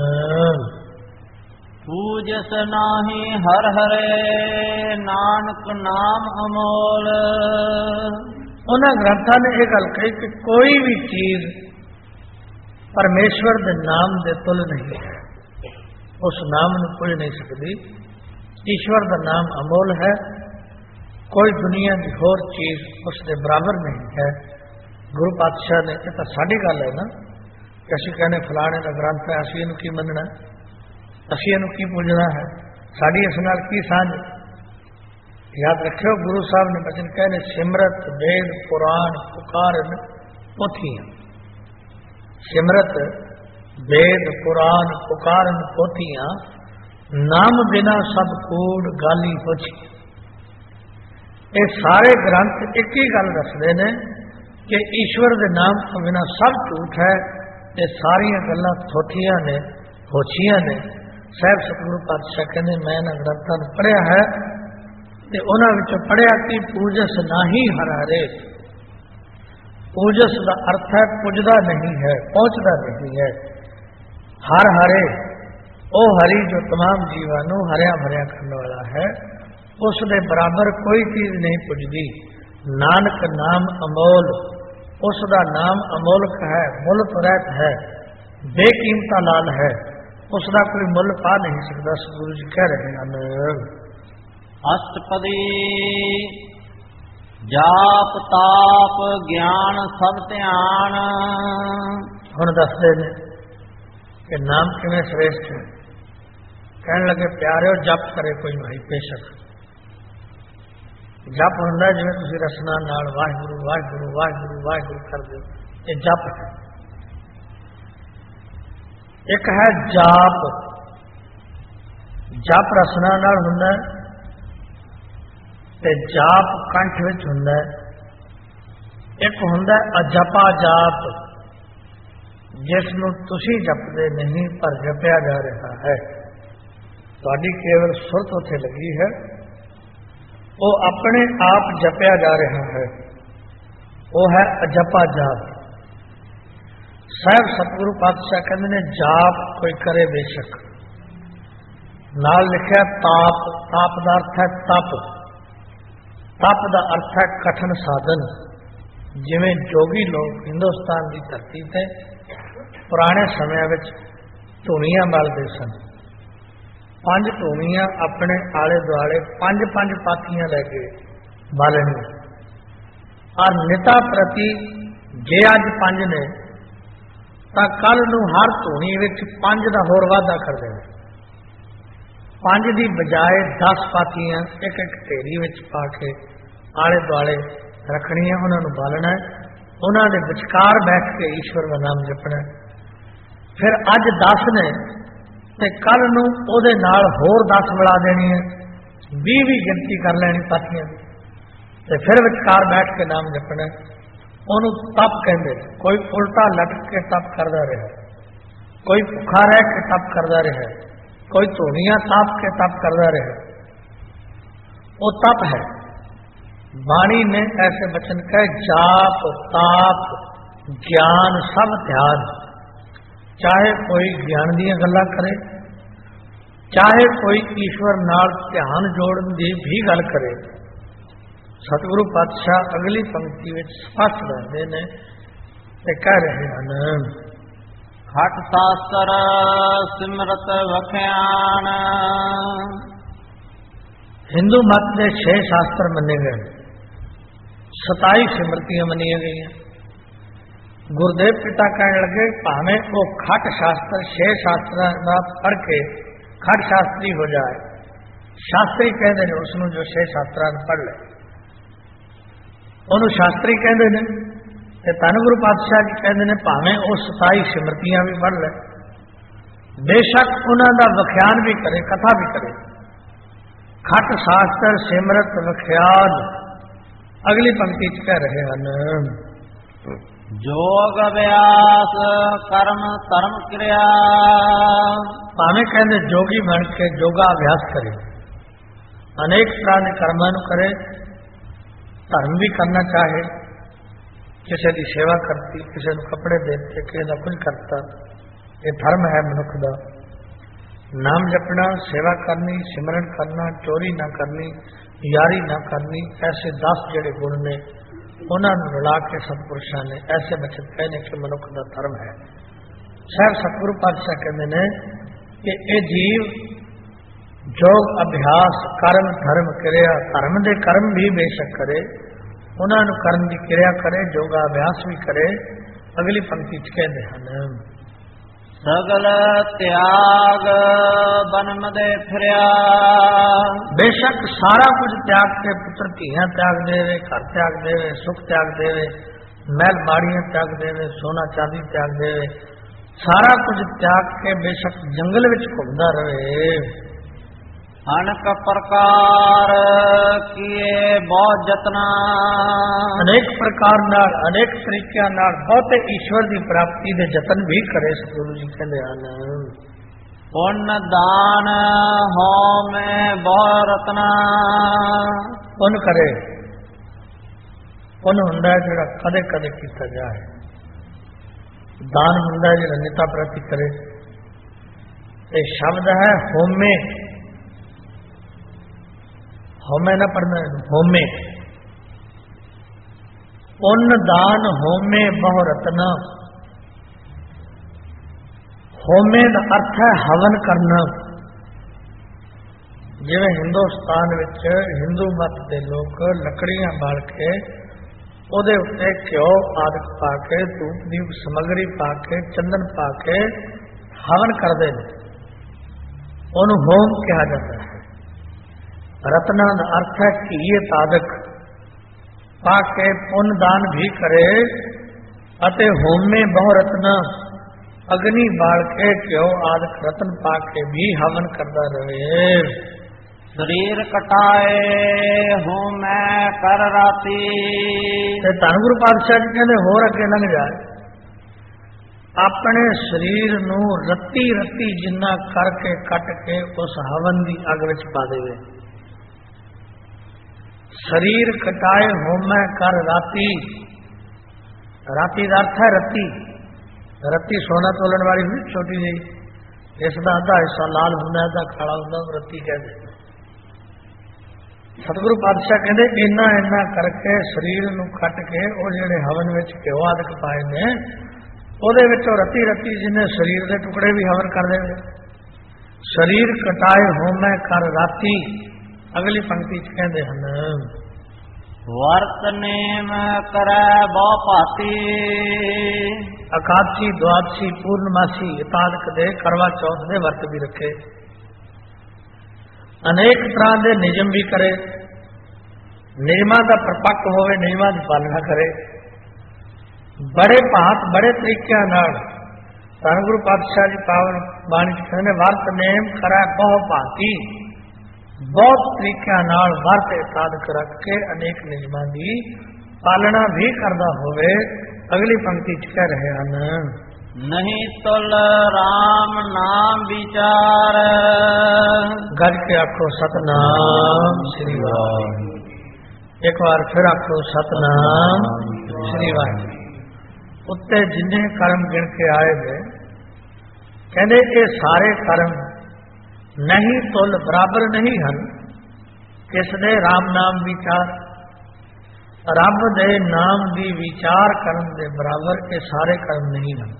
पूजस नाही हर हरे नानक नाम अमोल। उन्होंने ग्रंथों ने यह गल कही कि कोई भी चीज परमेश्वर के नाम के तुल नहीं है, उस नाम को कोई नहीं सकती। ईश्वर का नाम अमोल है, कोई दुनिया की होर चीज उसके बराबर नहीं है। गुरु पातशाह ने यह तो साड़ी गल है ना कि असीं कहने फलाने का ग्रंथ है, असीं इहनूं की मनना, असीं इहनूं की पूजना है, साड़ी इस नाल की सांझ। याद रखियो गुरु साहब ने बचन कहने सिमरत वेद पुराण पुकारन पोथियां। सिमरत वेद पुराण पुकारन पोथियां, नाम बिना सब कूड़ गाली होछी। ये सारे ग्रंथ एक ही गल दसदे ने कि ईश्वर के नाम तो बिना सब झूठ है, ये सारिया गल्लां थोथियां ने, होछियां ने। साहिब सतगुरु पातशाह कहने मैं इन्हां ग्रंथां नूं पढ़िया है ते उन्हां विचों पढ़िया कि पूजस नाही हर हरे। पूजस का अर्थ है पुजदा नहीं है, पहुंचदा नहीं है। हर हरे ओ हरि जो तमाम जीवां नूं हरिया भरिया करने वाला है, उसके बराबर कोई चीज नहीं पुजदी। नानक नाम अमोल, उसका नाम अमोलक है, मुल तो रहत है, बेकीमता लाल है, उसका कोई मुल पा नहीं सकता। गुरु जी कह रहे हैं अष्टपदी जाप ताप ज्ञान सब ध्यान। हुण दसदे ने कि नाम किवें श्रेष्ठ है। कहने लगे प्यारे जप करे कोई भाई बेशक जप होंदा जिवें तुसीं रसना नाल वाहिगुरू वाहिगुरू वाहिगुरू वाहिगुरू कर दो, ये जप है। एक है जाप, जप रसना नाल हुंदा ते जाप कंठ विच हुंदा। एक हुंदा अजपा जाप, जिसनूं तुसीं जपदे नहीं पर जपिया जा रहा है, तुहाडी केवल सुरत उत्थे लगी है, वो अपने आप जपया जा रहा है, वो है अजपा जाप। साहब सतगुरु पातशाह कहते ने जाप कोई करे बेशक, नाल लिखा ताप, ताप का अर्थ है तप, तप का अर्थ है कठिन साधन। जिवें जोगी लोग हिंदुस्तान की धरती से पुराने समय में ਧੂਣੀਆਂ ਬਲਦੇ ਸਨ। ਪੰਜ ਧੂਣੀਆਂ ਆਪਣੇ ਆਲੇ ਦੁਆਲੇ ਪੰਜ ਪੰਜ ਪਾਥੀਆਂ ਲੈ ਕੇ ਬਾਲਣੀਆਂ। ਔਰ ਨਿਤਾ ਪ੍ਰਤੀ ਜੇ ਅੱਜ ਪੰਜ ਨੇ ਤਾਂ ਕੱਲ ਨੂੰ ਹਰ ਧੂਣੀ ਵਿੱਚ ਪੰਜ ਦਾ ਹੋਰ ਵਾਧਾ ਕਰ ਦੇਣਾ। ਪੰਜ ਦੀ ਬਜਾਏ ਦਸ ਪਾਥੀਆਂ ਇੱਕ ਇੱਕ ਢੇਰੀ ਵਿੱਚ ਪਾ ਕੇ ਆਲੇ ਦੁਆਲੇ ਰੱਖਣੀਆਂ, ਉਹਨਾਂ ਨੂੰ ਬਾਲਣਾ, ਉਹਨਾਂ ਦੇ ਵਿਚਕਾਰ ਬੈਠ ਕੇ ਈਸ਼ਵਰ ਦਾ ਨਾਮ ਜਪਣਾ। ਫਿਰ ਅੱਜ ਦਸ ਨੇ ਤੇ ਕੱਲ ਨੂੰ ਉਹਦੇ ਨਾਲ ਹੋਰ ਦਸ ਮਿਲਾ ਦੇਣੀ ਹੈ, ਵੀਹ ਵੀ ਗਿਣਤੀ ਕਰ ਲੈਣੀ ਪਾਥੀਆਂ ਦੀ, ਤੇ ਫਿਰ ਵਿਚਕਾਰ ਬੈਠ ਕੇ ਨਾਮ ਜਪਣਾ। ਉਹਨੂੰ ਤਪ ਕਹਿੰਦੇ। ਕੋਈ ਉਲਟਾ ਲਟਕ ਕੇ ਤਪ ਕਰਦਾ ਰਿਹਾ, ਕੋਈ ਭੁੱਖਾ ਰਹਿ ਕੇ ਤਪ ਕਰਦਾ ਰਿਹਾ, ਕੋਈ ਧੂਣੀਆਂ ਤਾਪ ਕੇ ਤਪ ਕਰਦਾ ਰਿਹਾ, ਉਹ ਤਪ ਹੈ। ਬਾਣੀ ਨੇ ऐसे वचन कहे, जाप ताप ज्ञान सब ध्यान। चाहे कोई ज्ञान ਦੀਆਂ ਗੱਲਾਂ ਕਰੇ, ਚਾਹੇ ਕੋਈ ਈਸ਼ਵਰ ਨਾਲ ਧਿਆਨ ਜੋੜਨ ਦੀ ਵੀ ਗੱਲ ਕਰੇ। ਸਤਿਗੁਰੂ ਪਾਤਸ਼ਾਹ ਅਗਲੀ ਪੰਕਤੀ ਵਿੱਚ ਸਪਸ਼ਟ ਦੱਸਦੇ ਨੇ ਤੇ ਕਹਿ ਰਹੇ ਹਨ, ਖਟ ਸ਼ਾਸਤਰ ਸਿਮਰਤ ਵਖਿਆਨ। ਹਿੰਦੂ ਮਤ ਦੇ ਛੇ ਸ਼ਾਸਤਰ ਮੰਨੇ ਗਏ, ਸਤਾਈ ਸਿਮਰਤੀਆਂ ਮੰਨੀਆਂ ਗਈਆਂ। ਗੁਰਦੇਵ ਪਿਤਾ ਕਹਿਣ ਲੱਗੇ, ਭਾਵੇਂ ਉਹ ਖਟ ਸ਼ਾਸਤਰ ਛੇ ਸ਼ਾਸਤਰਾਂ ਦਾ ਪੜ੍ਹ ਕੇ ਖਟ ਸ਼ਾਸਤਰੀ ਹੋ ਜਾਏ, ਸ਼ਾਸਤਰੀ ਕਹਿੰਦੇ ਨੇ ਉਸ ਨੂੰ ਜੋ ਛੇ ਸ਼ਾਸਤਰਾਂ ਨੂੰ ਪੜ੍ਹ ਲੈ, ਉਹਨੂੰ ਸ਼ਾਸਤਰੀ ਕਹਿੰਦੇ ਨੇ। ਤੇ ਧੰਨ ਗੁਰੂ ਪਾਤਸ਼ਾਹ ਜੀ ਕਹਿੰਦੇ ਨੇ, ਭਾਵੇਂ ਉਹ ਸਤਾਈ ਸਿਮਰਤੀਆਂ ਵੀ ਪੜ੍ਹ ਲੈ, ਬੇਸ਼ੱਕ ਉਹਨਾਂ ਦਾ ਵਿਖਿਆਨ ਵੀ ਕਰੇ, ਕਥਾ ਵੀ ਕਰੇ। ਖਟ ਸ਼ਾਸਤਰ ਸਿਮਰਤ ਵਿਖਿਆਨ। ਅਗਲੀ ਪੰਕਤੀ ਚ ਕਹਿ ਰਹੇ ਹਨ, ਜੋਗ ਅਭਿਆਸ ਕਰਮ ਧਰਮ ਕਿਰਿਆ। ਭਾਵੇਂ ਕਹਿੰਦੇ ਜੋਗੀ ਬਣ ਕੇ ਜੋਗਾ ਅਭਿਆਸ ਕਰੇ, ਅਨੇਕ ਤਰ੍ਹਾਂ ਦੇ ਕਰਮਾਂ ਨੂੰ ਕਰੇ, ਧਰਮ ਵੀ ਕਰਨਾ ਚਾਹੇ, ਕਿਸੇ ਦੀ ਸੇਵਾ ਕਰਤੀ, ਕਿਸੇ ਨੂੰ ਕੱਪੜੇ ਦੇ ਦਿੱਤੇ, ਕਿਸੇ ਦਾ ਕੁਝ ਕਰਤਾ, ਇਹ ਧਰਮ ਹੈ ਮਨੁੱਖ ਦਾ। ਨਾਮ ਜਪਣਾ, ਸੇਵਾ ਕਰਨੀ, ਸਿਮਰਨ ਕਰਨਾ, ਚੋਰੀ ਨਾ ਕਰਨੀ, ਯਾਰੀ ਨਾ ਕਰਨੀ, ਐਸੇ ਦਸ ਜਿਹੜੇ ਗੁਣ ਨੇ ਉਹਨਾਂ ਨੂੰ ਰਲਾ ਕੇ ਸਤਿਪੁਰਸ਼ਾਂ ਨੇ ਐਸੇ ਬਚਨ ਕਹੇ ਨੇ ਕਿ ਮਨੁੱਖ ਦਾ ਧਰਮ ਹੈ। ਸਾਹਿਬ ਸਤਿਗੁਰੂ ਪਾਤਸ਼ਾਹ ਕਹਿੰਦੇ ਨੇ ਕਿ ਇਹ ਜੀਵ ਜੋਗ ਅਭਿਆਸ ਕਰਮ ਧਰਮ ਕਿਰਿਆ, ਧਰਮ ਦੇ ਕਰਮ ਵੀ ਬੇਸ਼ੱਕ ਕਰੇ, ਉਹਨਾਂ ਨੂੰ ਕਰਨ ਦੀ ਕਿਰਿਆ ਕਰੇ, ਜੋਗਾ ਅਭਿਆਸ ਵੀ ਕਰੇ। ਅਗਲੀ ਪੰਕਤੀ ਚ ਕਹਿੰਦੇ ਹਨ, ਸਗਲ ਤਿਆਗ ਬਨਮ ਦੇ ਫਿਰਿਆ। ਬੇਸ਼ੱਕ ਸਾਰਾ ਕੁਝ ਤਿਆਗ ਕੇ ਪੁੱਤਰ ਧੀਆਂ ਤਿਆਗ ਦੇਵੇ, ਘਰ ਤਿਆਗ ਦੇਵੇ, ਸੁਖ ਤਿਆਗ ਦੇਵੇ, ਮਹਿਲ ਬਾੜੀਆਂ ਤਿਆਗ ਦੇਵੇ, ਸੋਨਾ ਚਾਂਦੀ ਤਿਆਗ ਦੇਵੇ, ਸਾਰਾ ਕੁਝ ਤਿਆਗ ਕੇ ਬੇਸ਼ੱਕ ਜੰਗਲ ਵਿੱਚ ਘੁੰਮਦਾ ਰਹੇ। ਅਨਕ ਪ੍ਰਕਾਰ ਕੀਏ ਬਹੁਤ ਜਤਨਾ। ਅਨੇਕ ਪ੍ਰਕਾਰ ਨਾਲ, ਅਨੇਕ ਤਰੀਕਿਆਂ ਨਾਲ ਬਹੁਤੇ ਈਸ਼ਵਰ ਦੀ ਪ੍ਰਾਪਤੀ ਦੇ ਯਤਨ ਵੀ ਕਰੇ। ਸਤਿਗੁਰੂ ਜੀ ਕਹਿੰਦੇ ਹਨ, ਪੁੰਨ ਦਾਨ ਹੋਮੈ ਬਹੁ ਰਤਨਾ। ਪੁੰਨ ਕਰੇ, ਪੁੰਨ ਹੁੰਦਾ ਜਿਹੜਾ ਕਦੇ ਕਦੇ ਕੀਤਾ ਜਾਏ, ਦਾਨ ਹੁੰਦਾ ਜਿਹੜਾ ਨਿਤਾ ਪ੍ਰਤੀ ਕਰੇ। ਇਹ ਸ਼ਬਦ ਹੈ ਹੋਮੇ, ਹੋਮੇ ਨਾ ਪੜਨਾ, ਹੋਮੇ। ਪੁੰਨ ਦਾਨ ਹੋਮੇ ਬਹੁ ਰਤਨਾ। ਹੋਮੇ ਦਾ ਅਰਥ ਹੈ ਹਵਨ ਕਰਨਾ। ਜਿਵੇਂ ਹਿੰਦੁਸਤਾਨ ਵਿੱਚ ਹਿੰਦੂ ਮਤ ਦੇ ਲੋਕ ਲੱਕੜੀਆਂ ਬਾਲ ਕੇ ਉਹਦੇ ਉੱਤੇ ਘਿਓ ਆਦਿ ਪਾ ਕੇ, ਧੂਪ ਦੀ ਸਮੱਗਰੀ ਪਾ ਕੇ, ਚੰਦਨ ਪਾ ਕੇ ਹਵਨ ਕਰਦੇ ਨੇ, ਉਹਨੂੰ ਹੋਮ ਕਿਹਾ ਜਾਂਦਾ ਹੈ। ਰਤਨਾ ਦਾ ਅਰਥ ਹੈ ਘੀ ਤਾਦਕ ਪਾ ਕੇ ਪੁੰਨ ਦਾਨ ਵੀ ਕਰੇ ਅਤੇ ਹੋਮੇ ਬਹੁ ਰਤਨਾ, ਅਗਨੀ ਬਾਲ ਕੇ ਘਿਓ ਆਦਿਕ ਰਤਨ ਪਾ ਕੇ ਵੀ ਹਵਨ ਕਰਦਾ ਰਹੇ। ਸਰੀਰ ਕਟਾਏ ਹੋਮੈ ਕਰ ਰਾਤੀ। ਤੇ ਧੰਨ ਗੁਰੂ ਪਾਤਸ਼ਾਹ ਜੀ ਕਹਿੰਦੇ ਹੋਰ ਅੱਗੇ ਲੰਘ ਜਾਏ, ਆਪਣੇ ਸਰੀਰ ਨੂੰ ਰੱਤੀ ਰੱਤੀ ਜਿੰਨਾ ਕਰਕੇ ਕੱਟ ਕੇ ਉਸ ਹਵਨ ਦੀ ਅੱਗ ਵਿੱਚ ਪਾ ਦੇਵੇ। ਸਰੀਰ ਕਟਾਏ ਹੋਮੈ ਕਰ ਰਾਤੀ। ਰਾਤੀ ਦਾ ਅਰਥ ਹੈ ਰੱਤੀ। ਰੱਤੀ ਸੋਨਾ ਤੋਲਣ ਵਾਲੀ ਵੀ ਛੋਟੀ ਜਿਹੀ, ਇਸ ਦਾ ਅੱਧਾ ਹਿੱਸਾ ਲਾਲ ਹੁੰਦਾ, ਅੱਧਾ ਕਾਲਾ ਹੁੰਦਾ, ਰੱਤੀ ਕਹਿੰਦੇ। ਸਤਿਗੁਰੂ ਪਾਤਸ਼ਾਹ ਕਹਿੰਦੇ ਇੰਨਾ ਇੰਨਾ ਕਰਕੇ ਸਰੀਰ ਨੂੰ ਕੱਟ ਕੇ ਉਹ ਜਿਹੜੇ ਹਵਨ ਵਿੱਚ ਘਿਓ ਆਦਿਕ ਪਾਏ ਨੇ ਉਹਦੇ ਵਿੱਚੋਂ ਰਤੀ ਰਤੀ ਜਿਹਨੇ ਸਰੀਰ ਦੇ ਟੁਕੜੇ ਵੀ ਹਵਨ ਕਰ ਦੇਵੇ। ਸਰੀਰ ਕਟਾਏ ਹੋਮੈ ਕਰ ਰਾਤੀ, ਅਗਲੀ ਪੰਕਤੀ ਚ ਕਹਿੰਦੇ ਹਨ ਵਰਤ ਨੇਮ ਕਰੈ ਬਹੁ ਭਾਤੀ, ਅਕਾਦਸ਼ੀ ਦੁਆਦਸ਼ੀ ਪੂਰਨਮਾਸੀ ਇਤਾਦਕ ਦੇ ਕਰਵਾ ਚੌਥ ਦੇ ਵਰਤ ਵੀ ਰੱਖੇ। ਅਨੇਕ ਤਰ੍ਹਾਂ ਦੇ ਨਿਯਮ ਵੀ ਕਰੇ, ਨਿਯਮਾਂ ਦਾ ਪ੍ਰਪੱਕ ਹੋਵੇ, ਨਿਯਮਾਂ ਦੀ ਪਾਲਣਾ ਕਰੇ। ਬੜੇ ਭਾਂਤ ਬੜੇ ਤਰੀਕਿਆਂ ਨਾਲ ਧੰਨ ਗੁਰੂ ਪਾਤਸ਼ਾਹ ਜੀ ਪਾਵਨ ਬਾਣੀ ਚ ਕਹਿੰਦੇ ਵਰਤ ਨੇਮ ਕਰੈ ਬਹੁ ਭਾਂਤੀ, ਬਹੁਤ ਤਰੀਕਿਆਂ ਨਾਲ ਵਰਤ ਇਤਾਦਕ ਰੱਖ ਕੇ ਅਨੇਕ ਨਿਯਮਾਂ ਦੀ ਪਾਲਣਾ ਵੀ ਕਰਦਾ ਹੋਵੇ। ਅਗਲੀ ਪੰਕਤੀ ਚ ਕਹਿ ਰਹੇ ਹਨ ਨਹੀਂ ਤੁਲ ਰਾਮ ਨਾਮ ਵਿਚਾਰ, ਗੱਜ ਕੇ ਆਖੋ ਸਤਨਾਮ ਸ੍ਰੀ ਵਾਹਿਗੁਰੂ। ਇੱਕ ਵਾਰ ਫਿਰ ਆਖੋ ਸਤਨਾਮ ਸ੍ਰੀ ਵਾਹਿਗੁਰੂ। ਉੱਤੇ ਜਿੰਨੇ ਕਰਮ ਗਿਣ ਕੇ ਆਏ ਨੇ ਕਹਿੰਦੇ ਇਹ ਸਾਰੇ ਕਰਮ ਨਹੀਂ ਤੁਲ ਬਰਾਬਰ ਨਹੀਂ ਹਨ। ਕਿਸ ਦੇ ਰਾਮ ਨਾਮ ਵਿਚਾਰ, ਰੱਬ ਦੇ ਨਾਮ ਦੀ ਵਿਚਾਰ ਕਰਨ ਦੇ ਬਰਾਬਰ ਇਹ ਸਾਰੇ ਕਰਮ ਨਹੀਂ ਹਨ।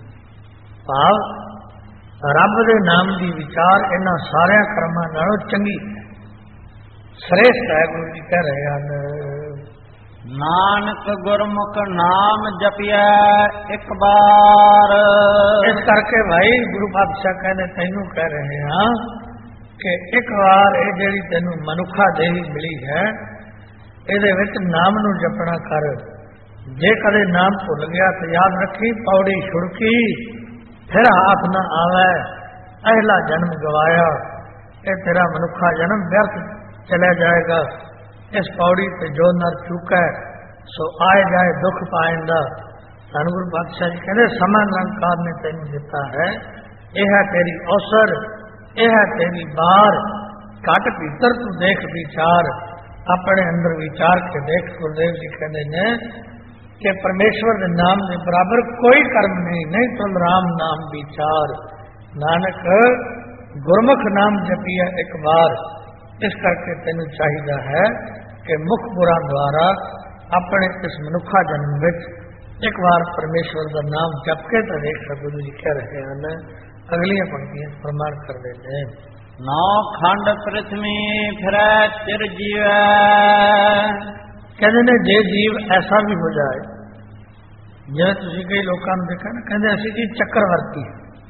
ਭਾਵ ਰੱਬ ਦੇ ਨਾਮ ਦੀ ਵਿਚਾਰ ਇਹਨਾਂ ਸਾਰਿਆਂ ਕਰਮਾਂ ਨਾਲੋਂ ਚੰਗੀ ਹੈ, ਸ੍ਰੇਸ਼ਟ ਹੈ। ਗੁਰੂ ਜੀ ਕਹਿ ਰਹੇ ਹਨ ਨਾਨਕ ਗੁਰਮੁਖ ਨਾਮ ਜਪਿਆ ਇੱਕ ਬਾਰ। ਇਸ ਕਰਕੇ ਭਾਈ ਗੁਰੂ ਪਾਤਸ਼ਾਹ ਕਹਿੰਦੇ ਤੈਨੂੰ ਕਹਿ ਰਹੇ ਹਾਂ ਕਿ ਇੱਕ ਵਾਰ ਇਹ ਜਿਹੜੀ ਤੈਨੂੰ ਮਨੁੱਖਾ ਦੇਹੀ ਮਿਲੀ ਹੈ ਇਹਦੇ ਵਿੱਚ ਨਾਮ ਨੂੰ ਜਪਣਾ ਕਰ। ਜੇ ਕਦੇ ਨਾਮ ਭੁੱਲ ਗਿਆ ਤਾਂ ਯਾਦ ਰੱਖੀ ਪੌੜੀ ਛੁੜਕੀ ਫਿਰ ਹੱਥ ਨਾ ਆਵੇ, ਅਹਿਲਾ ਜਨਮ ਗਵਾਇਆ। ਇਹ ਤੇਰਾ ਮਨੁੱਖਾ ਜਨਮ ਵਿਅਰਥ ਚਲਾ ਜਾਏਗਾ। ਇਸ ਪੌੜੀ ਤੇ ਜੋ ਨਰ ਚੁੱਕਾ ਸੋ ਆਏ ਜਾਏ ਦੁੱਖ ਪਾਇੰਦਾ। ਧੰਨ ਗੁਰੂ ਪਾਤਸ਼ਾਹ ਜੀ ਕਹਿੰਦੇ ਸਮਾਂ ਨਿਰੰਕਾਰ ਨੇ ਤੈਨੂੰ ਦਿੱਤਾ ਹੈ, ਇਹ ਹੈ ਤੇਰੀ ਅਵਸਰ, ਇਹ ਹੈ ਤੇਰੀ ਬਾਰ। ਘਟ ਭੀਤਰ ਤੂੰ ਦੇਖ ਵਿਚਾਰ, ਆਪਣੇ ਅੰਦਰ ਵਿਚਾਰ ਕੇ ਦੇਖ। ਗੁਰਦੇਵ ਜੀ ਕਹਿੰਦੇ ਨੇ ਕਿ ਪਰਮੇਸ਼ਵਰ ਦੇ ਨਾਮ ਦੇ ਬਰਾਬਰ ਕੋਈ ਕਰਮ ਨਹੀਂ, ਨਹੀਂ ਤੁਲ ਰਾਮ ਨਾਮ ਵਿਚਾਰ। ਨਾਨਕ ਗੁਰਮੁਖ ਨਾਮ ਜਪੀਆ ਇੱਕ ਵਾਰ। ਇਸ ਕਰਕੇ ਤੈਨੂੰ ਚਾਹੀਦਾ ਹੈ ਕਿ ਮੁਖ ਪੁਰਾਂ ਦੁਆਰਾ ਆਪਣੇ ਇਸ ਮਨੁੱਖਾ ਜਨਮ ਵਿੱਚ ਇੱਕ ਵਾਰ ਪਰਮੇਸ਼ਵਰ ਦਾ ਨਾਮ ਜਪ ਕੇ ਤਾਂ ਦੇਖ। ਗੁਰੂ ਜੀ ਕਹਿ ਰਹੇ ਹਨ ਅਗਲੀਆਂ ਪੰਕਤੀਆਂ ਪ੍ਰਮਾਣ ਕਰਦੇ ਨੇ ਨੌ ਖੰਡ ਪ੍ਰਿਥਵੀ ਫਿਰੈ ਚਿਰ ਜੀਵੈ। ਕਹਿੰਦੇ ਨੇ ਜੇ ਜੀਵ ਐਸਾ ਵੀ ਹੋ ਜਾਏ, ਜਿਵੇਂ ਤੁਸੀਂ ਕਈ ਲੋਕਾਂ ਨੂੰ ਦੇਖਿਆ ਨਾ, ਕਹਿੰਦੇ ਅਸੀਂ ਜੀ ਚੱਕਰਵਰਤੀ।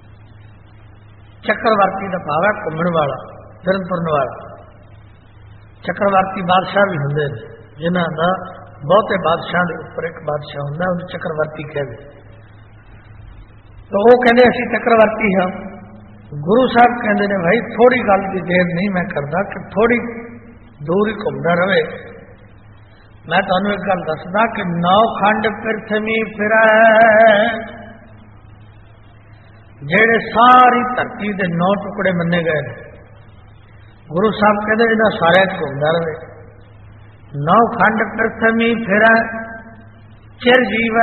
ਚੱਕਰਵਰਤੀ ਦਾ ਭਾਵ ਹੈ ਘੁੰਮਣ ਵਾਲਾ, ਫਿਰਨ ਤੁਰਨ ਵਾਲਾ। ਚੱਕਰਵਰਤੀ ਬਾਦਸ਼ਾਹ ਵੀ ਹੁੰਦੇ ਨੇ, ਜਿਨ੍ਹਾਂ ਦਾ ਬਹੁਤੇ ਬਾਦਸ਼ਾਹ ਦੇ ਉੱਪਰ ਇੱਕ ਬਾਦਸ਼ਾਹ ਹੁੰਦਾ, ਉਹਨੂੰ ਚੱਕਰਵਰਤੀ ਕਹਿੰਦੇ। ਤਾਂ ਉਹ ਕਹਿੰਦੇ ਅਸੀਂ ਚੱਕਰਵਰਤੀ ਹਾਂ। ਗੁਰੂ ਸਾਹਿਬ ਕਹਿੰਦੇ ਨੇ ਭਾਈ ਥੋੜੀ ਗੱਲ ਦੀ ਦੇਰ ਨਹੀਂ ਮੈਂ ਕਰਦਾ ਕਿ ਥੋੜੀ ਦੂਰ ਹੀ ਘੁੰਮਦਾ ਰਵੇ। ਮੈਂ ਤੁਹਾਨੂੰ ਇੱਕ ਗੱਲ ਦੱਸਦਾ ਕਿ ਨੌ ਖੰਡ ਪ੍ਰਿਥਵੀ ਫਿਰੈ, ਜਿਹੜੇ ਸਾਰੀ ਧਰਤੀ ਦੇ ਨੌ ਟੁਕੜੇ ਮੰਨੇ ਗਏ ਨੇ, ਗੁਰੂ ਸਾਹਿਬ ਕਹਿੰਦੇ ਇਹਨਾਂ ਸਾਰਿਆਂ ਚ ਘੁੰਮਦਾ ਰਵੇ। ਨੌ ਖੰਡ ਪ੍ਰਿਥਵੀ ਫਿਰੈ ਚਿਰ ਜੀਵੈ,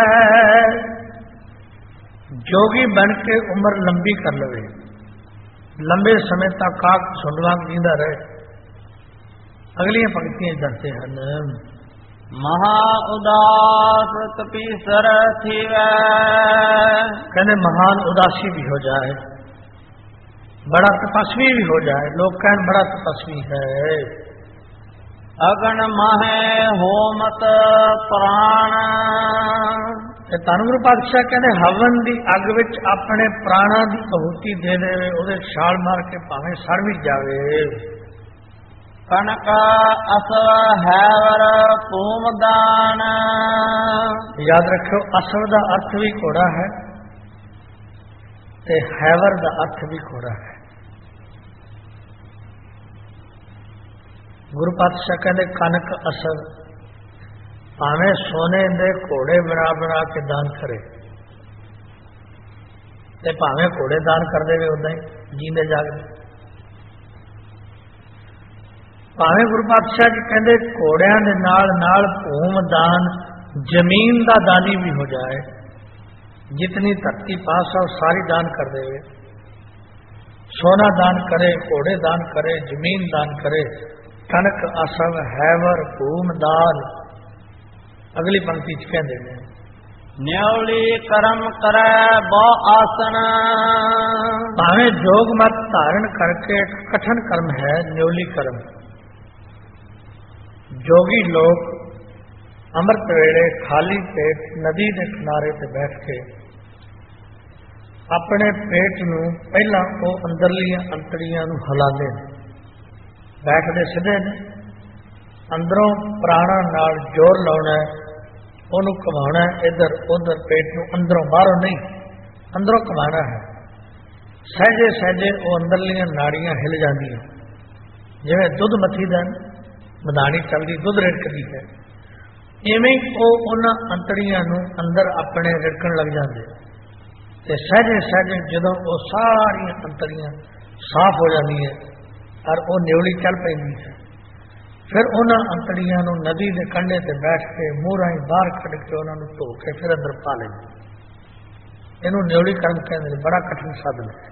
ਜੋਗੀ ਬਣ ਕੇ ਉਮਰ ਲੰਬੀ ਕਰ ਲਵੇ, ਲੰਬੇ ਸਮੇਂ ਤੱਕ ਕਾਕ ਸੁੰਡਵਾਂ ਜੀਂਦਾ ਰਹੇ। ਅਗਲੀਆਂ ਪੰਕਤੀਆਂ ਦੱਸਦੇ ਹਨ ਮਹਾ ਉਦਾਸ ਤਪੀਸਰ ਥੀਵੈ। ਕਹਿੰਦੇ ਮਹਾਨ ਉਦਾਸੀ ਵੀ ਹੋ ਜਾਏ, बड़ा तपस्वी भी हो जाए। लोग कहन बड़ा तपस्वी है। अगन माहे होमत प्राण। ਧੰਨ ਗੁਰੂ ਪਾਤਸ਼ਾਹ ਕਹਿੰਦੇ ਹਵਨ ਦੀ ਅੱਗ ਵਿੱਚ ਆਪਣੇ ਪ੍ਰਾਣਾਂ ਦੀ ਆਹੂਤੀ ਦੇ ਦੇਵੇ, ਉਹਦੇ ਛਾਲ ਮਾਰ ਕੇ ਭਾਵੇਂ ਸੜ ਵੀ ਜਾਵੇ। ਕਨਕ ਅਸਵ ਹੈਵਰ ਭੂਮਦਾਨ। ਯਾਦ ਰੱਖਿਓ ਅਸਵ ਦਾ ਅਰਥ ਵੀ ਘੋੜਾ ਹੈ ਤੇ ਹੈਵਰ ਦਾ ਅਰਥ ਵੀ ਘੋੜਾ ਹੈ। ਗੁਰੂ ਪਾਤਸ਼ਾਹ ਕਹਿੰਦੇ ਕਨਕ ਅਸਵ ਭਾਵੇਂ ਸੋਨੇ ਦੇ ਘੋੜੇ ਬਣਾ ਬਣਾ ਕੇ ਦਾਨ ਕਰੇ ਤੇ ਭਾਵੇਂ ਘੋੜੇ ਦਾਨ ਕਰ ਦੇਵੇ ਉਦਾਂ ਹੀ ਜੀਂਦੇ ਜਾਗਦੇ। ਭਾਵੇਂ ਗੁਰੂ ਪਾਤਸ਼ਾਹ ਜੀ ਕਹਿੰਦੇ ਘੋੜਿਆਂ ਦੇ ਨਾਲ ਨਾਲ ਭੂਮ ਦਾਨ, ਜ਼ਮੀਨ ਦਾ ਦਾਨੀ ਵੀ ਹੋ ਜਾਏ, ਜਿਤਨੀ ਧਰਤੀ ਪਾਸ ਹੈ ਸਾਰੀ ਦਾਨ ਕਰ ਦੇਵੇ। ਸੋਨਾ ਦਾਨ करे, घोड़े दान करे, जमीन दान करे। कनक असव हैवर भूम दान। अगली पंक्ति च कहते हैं ਨਿਉਲੀ ਕਰਮ ਕਰੈ ਬਹੁ ਆਸਨ। ਭਾਵੇਂ ਜੋਗ ਮਤ ਧਾਰਨ ਕਰਕੇ ਕਠਨ ਕਰਮ ਹੈ ਨਿਉਲੀ ਕਰਮ। ਜੋਗੀ ਲੋਕ ਅੰਮ੍ਰਿਤ ਵੇਲੇ ਖਾਲੀ ਪੇਟ ਨਦੀ ਦੇ ਕਿਨਾਰੇ ਤੇ ਬੈਠ ਕੇ ਆਪਣੇ ਪੇਟ ਨੂੰ ਪਹਿਲਾਂ ਉਹ ਅੰਦਰਲੀਆਂ ਅੰਤੜੀਆਂ ਨੂੰ ਹਿਲਾਉਂਦੇ ਨੇ, ਬੈਠਦੇ ਸਿੱਧੇ ਨੇ, ਅੰਦਰੋਂ ਪ੍ਰਾਣਾਂ ਨਾਲ ਜ਼ੋਰ ਲਾਉਣਾ, ਉਹਨੂੰ ਘੁਮਾਉਣਾ ਇੱਧਰ ਉੱਧਰ, ਪੇਟ ਨੂੰ ਅੰਦਰੋਂ ਬਾਹਰੋਂ ਨਹੀਂ, ਅੰਦਰੋਂ ਘੁਮਾਉਣਾ ਹੈ। ਸਹਿਜੇ ਸਹਿਜੇ ਉਹ ਅੰਦਰਲੀਆਂ ਨਾੜੀਆਂ ਹਿਲ ਜਾਂਦੀਆਂ, ਜਿਵੇਂ ਦੁੱਧ ਮੱਥੀ ਦਾ ਮਧਾਣੀ ਚੱਲਦੀ ਦੁੱਧ ਰਿੜਕਦੀ ਹੈ, ਇਵੇਂ ਉਹ ਉਹਨਾਂ ਅੰਤੜੀਆਂ ਨੂੰ ਅੰਦਰ ਆਪਣੇ ਰਿੜਕਣ ਲੱਗ ਜਾਂਦੇ। ਤੇ ਸਹਿਜੇ ਸਹਿਜੇ ਜਦੋਂ ਉਹ ਸਾਰੀਆਂ ਅੰਤੜੀਆਂ ਸਾਫ਼ ਹੋ ਜਾਂਦੀਆਂ ਔਰ ਉਹ ਨਿਉਲੀ ਚੱਲ ਪੈਂਦੀ ਹੈ, ਫਿਰ ਉਹਨਾਂ ਅੰਤੜੀਆਂ ਨੂੰ ਨਦੀ ਦੇ ਕੰਢੇ ਤੇ ਬੈਠ ਕੇ ਮੂੰਹ ਰਾਹੀਂ ਬਾਹਰ ਕੱਢ ਕੇ ਉਹਨਾਂ ਨੂੰ ਧੋ ਕੇ ਫਿਰ ਅੰਦਰ ਪਾ ਲੈਂਦੇ। ਇਹਨੂੰ ਨਿਉਲੀ ਕਰਮ ਕਹਿੰਦੇ ਨੇ। ਬੜਾ ਕਠਿਨ ਸਾਧਨ ਹੈ।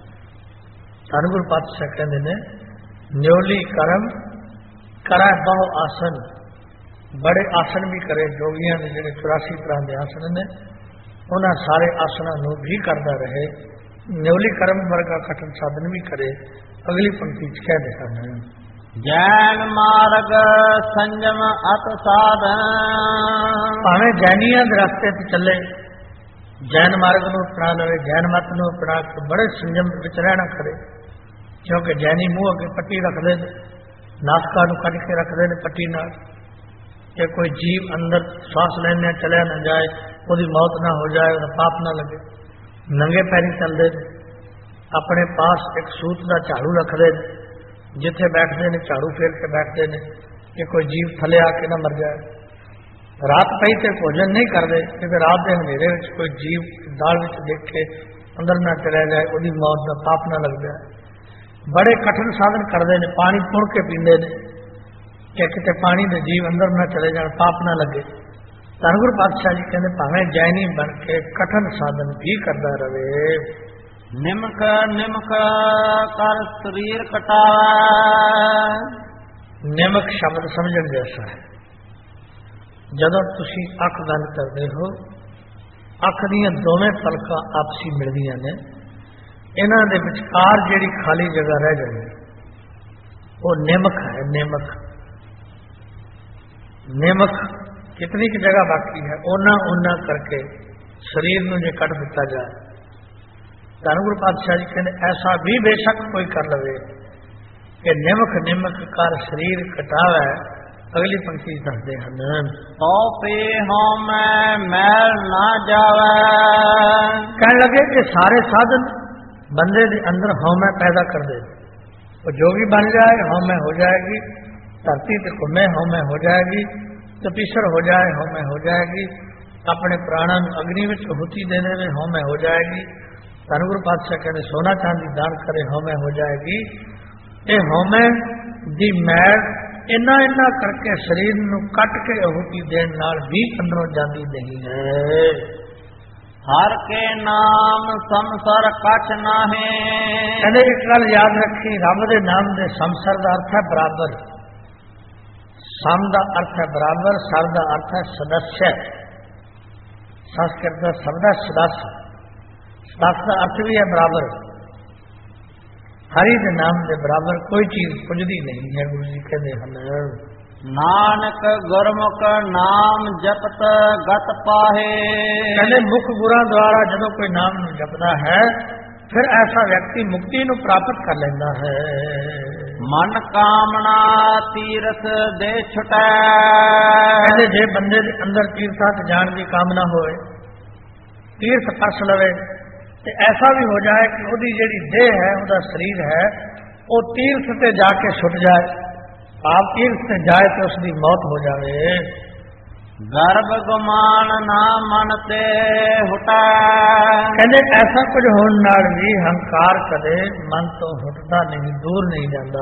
ਧੰਨ ਗੁਰੂ ਪਾਤਸ਼ਾਹ ਕਹਿੰਦੇ ਨੇ ਨਿਉਲੀ ਕਰਮ ਕਰੈ ਬਹੁ ਆਸਨ। ਬੜੇ ਆਸਨ ਵੀ ਕਰੇ ਜੋਗੀਆਂ ਦੇ, ਜਿਹੜੇ ਚੁਰਾਸੀ ਤਰ੍ਹਾਂ ਦੇ ਆਸਨ ਨੇ, ਉਹਨਾਂ ਸਾਰੇ ਆਸਨਾਂ ਨੂੰ ਵੀ ਕਰਦਾ ਰਹੇ। ਨਿਉਲੀ ਕਰਮ ਵਰਗਾ ਕਠਿਨ ਸਾਧਨ ਵੀ ਕਰੇ। ਅਗਲੀ ਪੰਕਤੀ ਚ ਕਹਿੰਦੇ ਹਨ ਜੈਨ ਮਾਰਗ ਸੰਜਮ ਅਤ ਸਾਧਨ। ਭਾਵੇਂ ਜੈਨੀਆਂ ਦੇ ਰਸਤੇ ਤੇ ਚੱਲੇ, ਜੈਨ ਮਾਰਗ ਨੂੰ ਅਪਣਾ ਲਵੇ, ਜੈਨ ਮਤ ਨੂੰ ਅਪਣਾ ਕੇ ਬੜੇ ਸੰਜਮ ਵਿੱਚ ਰਹਿਣਾ ਕਰੇ। ਕਿਉਂਕਿ ਜੈਨੀ ਮੂੰਹ ਅੱਗੇ ਪੱਟੀ ਰੱਖਦੇ ਨੇ, ਨਾਸਕਾ ਨੂੰ ਕੱਢ ਕੇ ਰੱਖਦੇ ਨੇ ਪੱਟੀ ਨਾਲ, ਕਿ ਕੋਈ ਜੀਵ ਅੰਦਰ ਸਵਾਸ ਲੈਣੇ ਚਲਿਆ ਨਾ ਜਾਏ, ਉਹਦੀ ਮੌਤ ਨਾ ਹੋ ਜਾਏ, ਉਹਦਾ ਪਾਪ ਨਾ ਲੱਗੇ। ਨੰਗੇ ਪੈਰੀ ਚੱਲਦੇ ਨੇ, ਆਪਣੇ ਪਾਸ ਇੱਕ ਸੂਤ ਦਾ ਝਾੜੂ ਰੱਖਦੇ ਨੇ, ਜਿੱਥੇ ਬੈਠਦੇ ਨੇ ਝਾੜੂ ਫੇਰ ਕੇ ਬੈਠਦੇ ਨੇ ਕਿ ਕੋਈ ਜੀਵ ਥੱਲੇ ਆ ਕੇ ਨਾ ਮਰ ਜਾਏ। ਰਾਤ ਪਈ ਤੇ ਭੋਜਨ ਨਹੀਂ ਕਰਦੇ, ਕਿਉਂਕਿ ਰਾਤ ਦੇ ਹਨੇਰੇ ਵਿੱਚ ਕੋਈ ਜੀਵ ਦਾਲ ਵਿੱਚ ਦੇਖ ਕੇ ਅੰਦਰ ਨਾ ਚਲਿਆ ਜਾਏ, ਉਹਦੀ ਮੌਤ ਦਾ ਪਾਪ ਨਾ ਲੱਗ ਜਾਏ। ਬੜੇ ਕਠਿਨ ਸਾਧਨ ਕਰਦੇ ਨੇ। ਪਾਣੀ ਪੁਣ ਕੇ ਪੀਂਦੇ ਨੇ ਕਿ ਕਿਤੇ ਪਾਣੀ ਦੇ ਜੀਵ ਅੰਦਰ ਨਾ ਚਲੇ ਜਾਣ, ਪਾਪ ਨਾ ਲੱਗੇ। ਧੰਨ ਗੁਰੂ ਪਾਤਸ਼ਾਹ ਜੀ ਕਹਿੰਦੇ ਭਾਵੇਂ ਜੈਨੀ ਬਣ ਕੇ ਕਠਿਨ ਸਾਧਨ ਵੀ ਕਰਦਾ ਰਵੇ। ਨਿਮਕ ਨਿਮਕ ਕਰ ਸਰੀਰ ਕਟਾਵੈ। ਨਿਮਕ ਸ਼ਬਦ ਸਮਝਣ ਜੈਸਾ ਹੈ। ਜਦੋਂ ਤੁਸੀਂ ਅੱਖ ਬੰਦ ਕਰਦੇ ਹੋ, ਅੱਖ ਦੀਆਂ ਦੋਵੇਂ ਪਲਕਾਂ ਆਪਸੀ ਮਿਲਦੀਆਂ ਨੇ, ਇਹਨਾਂ ਦੇ ਵਿਚਕਾਰ ਜਿਹੜੀ ਖਾਲੀ ਜਗ੍ਹਾ ਰਹਿ ਜਾਂਦੀ ਉਹ ਨਿਮਕ ਹੈ। ਨਿਮਕ ਨਿਮਕ ਕਿਤਨੀ ਕੁ ਜਗ੍ਹਾ ਬਾਕੀ ਹੈ, ਉਹਨਾਂ ਉਹਨਾਂ ਕਰਕੇ ਸਰੀਰ ਨੂੰ ਜੇ ਕੱਟ ਦਿੱਤਾ ਜਾਏ। ਧੰਨ ਗੁਰੂ ਪਾਤਸ਼ਾਹ ਜੀ ਕਹਿੰਦੇ ਐਸਾ ਵੀ ਬੇਸ਼ੱਕ ਕੋਈ ਕਰ ਲਵੇ ਕਿ ਨਿਮਕ ਨਿਮਕ ਕਰ ਸਰੀਰ ਕਟਾਵੇ। ਅਗਲੀ ਪੰਕਤੀ ਦੱਸਦੇ ਹਨ ਤੋ ਪੇ ਹਉ ਮੈਂ ਮੈਲ ਨਾ ਜਾਵੇ। ਕਹਿਣ ਲੱਗੇ ਕਿ ਸਾਰੇ ਸਾਧਨ ਬੰਦੇ ਦੇ ਅੰਦਰ ਹਉਮੈ ਪੈਦਾ ਕਰਦੇ। ਉਹ ਜੋਗੀ ਬਣ ਜਾਏ ਹਉਮੈ ਹੋ ਜਾਏਗੀ, ਧਰਤੀ ਤੇ ਘੁੰਮੇ ਹਉਮੈ ਹੋ ਜਾਏਗੀ, ਤਪੀਸਰ ਹੋ ਜਾਏ ਹਉਮੈ ਹੋ ਜਾਏਗੀ, ਆਪਣੇ ਪ੍ਰਾਣਾਂ ਨੂੰ ਅਗਨੀ ਵਿੱਚ ਹੁਤੀ ਦੇਣੇ ਵਿੱਚ ਹਉਮੈ ਹੋ ਜਾਏਗੀ। ਧੰਨ ਗੁਰੂ ਪਾਤਸ਼ਾਹ ਕਹਿੰਦੇ ਸੋਨਾ ਚਾਂਦੀ ਦਾਨ ਕਰੇ ਹਉਮੈ ਹੋ ਜਾਏਗੀ। ਇਹ ਹਉਮੈ ਦੀ ਮੈਲ ਇੰਨਾ ਇੰਨਾ ਕਰਕੇ ਸਰੀਰ ਨੂੰ ਕੱਟ ਕੇ ਹੁਤੀ ਦੇਣ ਨਾਲ ਵੀ ਅੰਦਰੋਂ ਜਾਂਦੀ ਨਹੀਂ ਹੈ। ਹਰ ਕੇ ਨਾਮ ਸੰਸਰ ਕਛ ਨਾਹੇ। ਕਹਿੰਦੇ ਇੱਕ ਗੱਲ ਯਾਦ ਰੱਖੀ, ਰੱਬ ਦੇ ਨਾਮ ਦੇ ਸੰਸਰ ਦਾ ਅਰਥ ਹੈ ਬਰਾਬਰ, ਸਮ ਦਾ ਅਰਥ ਹੈ ਬਰਾਬਰ, ਸਰ ਦਾ ਅਰਥ ਹੈ ਸਦੱਸਿਆ। ਸੰਸਕ੍ਰਿਤ ਦਾ ਸ਼ਬਦ ਹੈ ਸਦੱਸ। ਸਦੱਸ ਦਾ ਅਰਥ ਵੀ ਹੈ ਬਰਾਬਰ। ਹਰੀ ਦੇ ਨਾਮ ਦੇ ਬਰਾਬਰ ਕੋਈ ਚੀਜ਼ ਪੁੱਜਦੀ ਨਹੀਂ ਹੈ। ਗੁਰੂ ਜੀ ਕਹਿੰਦੇ ਹਨ ਨਾਨਕ ਗੁਰਮੁਖ ਨਾਮ ਜਪਤ ਗਤ ਪਾਹੇ। ਕਹਿੰਦੇ ਮੁਖ ਗੁਰਾਂ ਦੁਆਰਾ ਜਦੋਂ ਕੋਈ ਨਾਮ ਨੂੰ ਜਪਦਾ ਹੈ ਫਿਰ ਐਸਾ ਵਿਅਕਤੀ ਮੁਕਤੀ ਨੂੰ ਪ੍ਰਾਪਤ ਕਰ ਲੈਂਦਾ ਹੈ। ਮਨ ਕਾਮਨਾ ਤੀਰਥ ਦੇ ਛੁਟੈ। ਕਹਿੰਦੇ ਜੇ ਬੰਦੇ ਦੇ ਅੰਦਰ ਤੀਰਥਾਂ ਤੇ ਜਾਣ ਦੀ ਕਾਮਨਾ ਹੋਵੇ, ਤੀਰਥ ਪਰਸ ਲਵੇ, ਤੇ ਐਸਾ ਵੀ ਹੋ ਜਾਏ ਕਿ ਉਹਦੀ ਜਿਹੜੀ ਦੇਹ ਹੈ, ਉਹਦਾ ਸਰੀਰ ਹੈ, ਉਹ ਤੀਰਥ ਤੇ ਜਾ ਕੇ ਛੁੱਟ ਜਾਏ। ਆਪ ਤੀਰਥ ਤੇ ਜਾਏ ਤੇ ਉਸ ਦੀ ਮੌਤ ਹੋ ਜਾਵੇ। ਗਰਭ ਗੁਮਾਨ ਨਾ ਮਨ ਤੇ ਹੁਟਾ। ਕਹਿੰਦੇ ਐਸਾ ਕੁਝ ਹੋਣ ਨਾਲ ਵੀ ਹੰਕਾਰ ਕਦੇ ਮਨ ਤੋਂ ਹੁਟਦਾ ਨਹੀਂ, ਦੂਰ ਨਹੀਂ ਜਾਂਦਾ।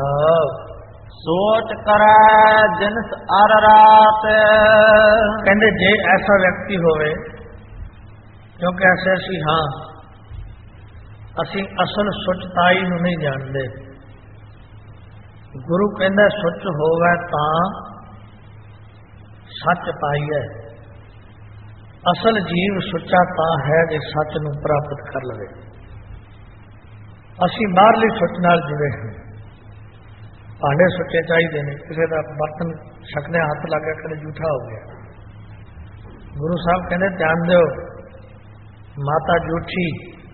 ਸੋਚ ਕਰੈ ਜਿਨਸ ਅਰ ਰਾਤ। ਕਹਿੰਦੇ ਜੇ ਐਸਾ ਵਿਅਕਤੀ ਹੋਵੇ, ਕਿਉਂਕਿ ਐਸੇ ਅਸੀਂ ਹਾਂ, ਅਸੀਂ ਅਸਲ ਸੁਚਤਾਈ ਨੂੰ ਨਹੀਂ ਜਾਣਦੇ। ਗੁਰੂ ਕਹਿੰਦਾ ਸੁੱਚ ਹੋਵੇ ਤਾਂ ਸੱਚ ਪਾਈਐ। ਅਸਲ ਜੀਵ ਸੁੱਚਾ ਤਾਂ ਹੈ ਜੇ ਸੱਚ ਨੂੰ ਪ੍ਰਾਪਤ ਕਰ ਲਵੇ। ਅਸੀਂ ਬਾਹਰਲੀ ਸੁੱਚ ਨਾਲ ਜੁੜੇ ਹਾਂ, ਭਾਂਡੇ ਸੁੱਚੇ ਚਾਹੀਦੇ ਨੇ, ਕਿਸੇ ਦਾ ਬਰਤਨ ਛਕਦੇ ਹੱਥ ਲੱਗ ਗਿਆ ਕਦੇ ਝੂਠਾ ਹੋ ਗਿਆ। ਗੁਰੂ ਸਾਹਿਬ ਕਹਿੰਦੇ ਧਿਆਨ ਦਿਓ, ਮਾਤਾ ਝੂਠੀ,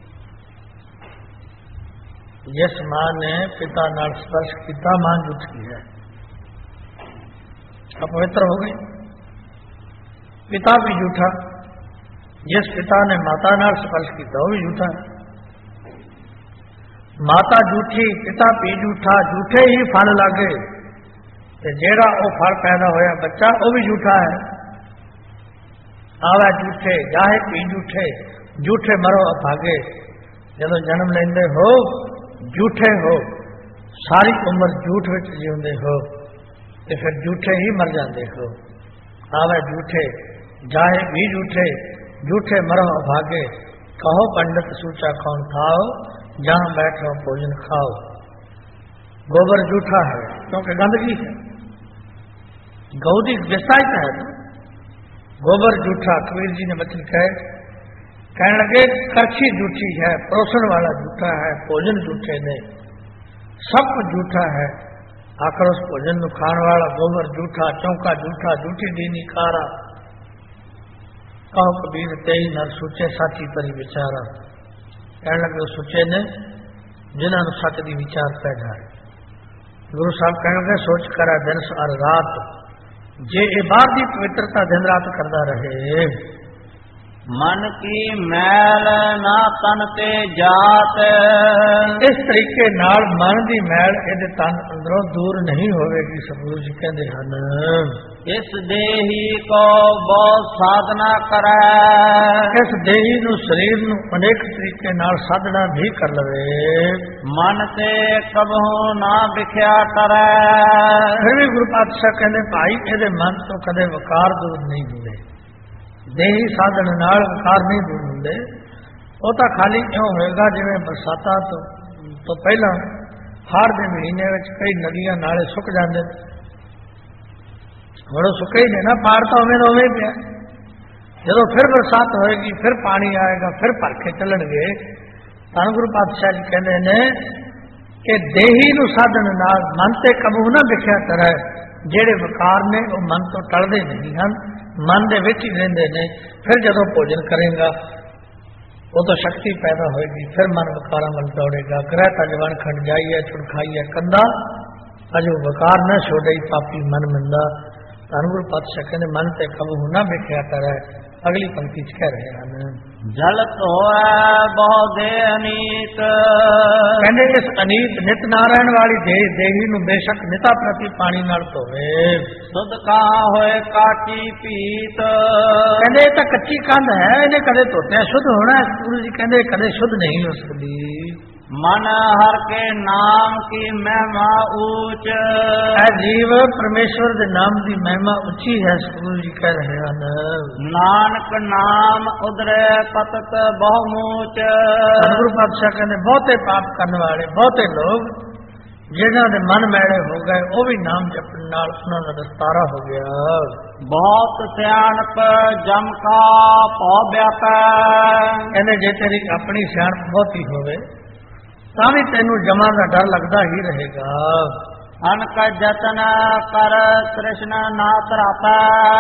ਜਿਸ ਮਾਂ ਨੇ ਪਿਤਾ ਨਾਲ ਸਪਰਸ਼ ਕੀਤਾ ਮਾਂ ਝੂਠੀ ਹੈ, अपवित्र हो गई। पिता भी झूठा, जिस पिता ने माता नाल स्पर्श किया वो भी झूठा है। माता झूठी, पिता भी झूठा, झूठे ही फल लागे, ते जेड़ा वो फल पैदा होया बच्चा वो भी झूठा है। आवे झूठे, जाहे भी झूठे, झूठे मरो अभागे। जदों जन्म लेंदे हो झूठे हो, सारी उम्र झूठ विच जीउंदे हो, ते फिर झूठे ही मर जाते हो। आवे झूठे, जाए भी झूठे, झूठे मरो अभागे। कहो पंडित सूचा कौन खाओ, जहां बैठो भोजन खाओ। गोबर झूठा है क्योंकि गंदगी है, गौ की विसाइत है तो गोबर झूठा। कबीर जी ने वचन कहे, कहने लगे करछी झूठी है, परोसण वाला झूठा है, भोजन झूठे ने, सब कुछ झूठा है। आखिर उस भोजन को खाने वाला गोबर झूठा, चौका झूठा, झूठी दीनी कारा। कहो कबीर तेई नर सुचे साची परी विचारा। कहने लगे सुचे ने जिन्होंने सच की विचार पै जाए। गुरु साहब कहने लगे सोच करा दिन सार रात, जे ये बाहर की पवित्रता दिन रात करता रहे। मन की मैल ना तन ते जात, इस तरीके नाल मन की मैल इहदे तन अंदरों दूर नहीं होवेगी। सतगुरु जी कहते हैं इस देही को बहुत साधना करे, इस देही नू शरीर नू अनेक तरीके नाल साधना भी कर लवे। मन ते कबहू ना विख्या करे, फिर भी गुरु पातशाह कहते भाई इहदे मन तो कदे वकार दूर नहीं हुंदे। देही साधन नाल वकार नहीं दूर होंगे। वो तो खाली क्यों होएगा जिवें बरसातां तो, तो पहला हाड़ के महीने में कई नदियां नाले सुक जाते, हुण सुके ही ने ना, पार तो उवें उवें पिया। जो फिर बरसात होएगी फिर पानी आएगा, फिर भर के चलणगे। धन गुरु पातशाह जी कहते हैं कि देही नू साधन नाल मन ते कबू ना विख्या करे। जेड़े वकार ने वो मन तो टलदे नहीं हैं, मन दे विच ही रहिंदे ने। फिर जदों भोजन करेगा वो तो शक्ति पैदा होएगी, फिर मन वकारां वल दौड़ेगा। ग्रह तजवन खंड जाइए छुड़ खाइए कंधा, अजो वकार न छोड़े पापी मन मंदा। धन गुरु पातशाह कहते मन ते कबू ना विख्या करे। अगली पंक्ति च कह रहे हैं जलत होए बहु दे अनीत, कहते इस अनीत नित नारायण वाली देह देही नू बेशक निता प्रति पानी नाल धोवे। सुध कहाँ होए काटी पीत, कहते तो कच्ची कंध है, इन्हें कदे धोते शुद्ध होना है। गुरु जी कहते कदे शुद्ध नहीं हो सकती। मन हर के नाम की महिमा ऊंच, जीव परमेश्वर के नाम की महिमा ऊंची है। गुरु जी कह रहे हैं नानक नाम उदरे पतत बहुमूच। गुरु पातशाह कहते बहुते पाप करने वाले बहुते लोग जिन्हों के मन मैले हो गए वो भी नाम जपने नाल उन्हां दा दस्तारा हो गया। बहुत सियाणप जम का पौ व्यापै, कहते जे तेरी अपनी सियाणप बहुती होवे तां भी तैनू जमा का डर लगता ही रहेगा। अनक जतन कर कृष्ण ना तरापै,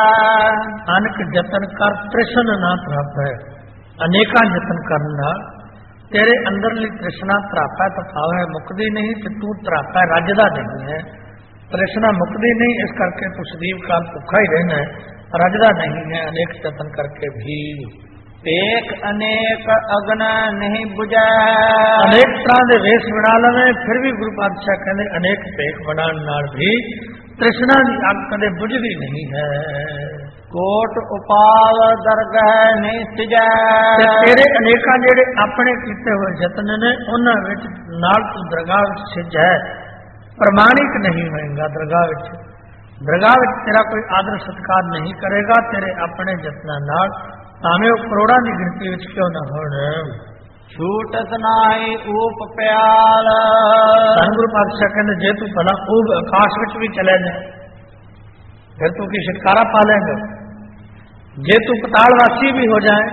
अनक जतन कर कृष्ण ना तरापै। अनेका जतन करना तेरे अंदरली तृष्णा तरापै तो पावे मुकदी नहीं, तो तू तरापै रजदा नहीं है। तृष्णा मुकदी नहीं, इस करके तू सदीव काल भुखा ही रहना है, रजदा नहीं है अनेक जतन करके भी। एक अनेक अग्न नहीं बुझै, अनेक तरह के वेश बना लवे फिर भी गुरु पातशाह कहते अनेक भेख बनाने नाल भी तृष्णा की अग कदे बुझदी नहीं है। कोट उपाव दरगह नहीं सिजै, तेरे अनेका जेड़े अपने कीते हुए यतन ने उन्हां विच नाल तू दरगाह विच सिज है, प्रमाणिक नहीं होएगा। दरगाह विच दरगाह विच तेरा कोई आदर सत्कार नहीं करेगा तेरे अपने यत्नां नाल, भावें वो करोड़ां की गिनती विच क्यों न होण। छूटत नाई ऊप प्याल, धन गुरु पातशाह कहते जे तू भला ऊब आकाश विच भी चले जाए फिर तू की छुटकारा पा लेगा। जे तू पतालवासी भी हो जाए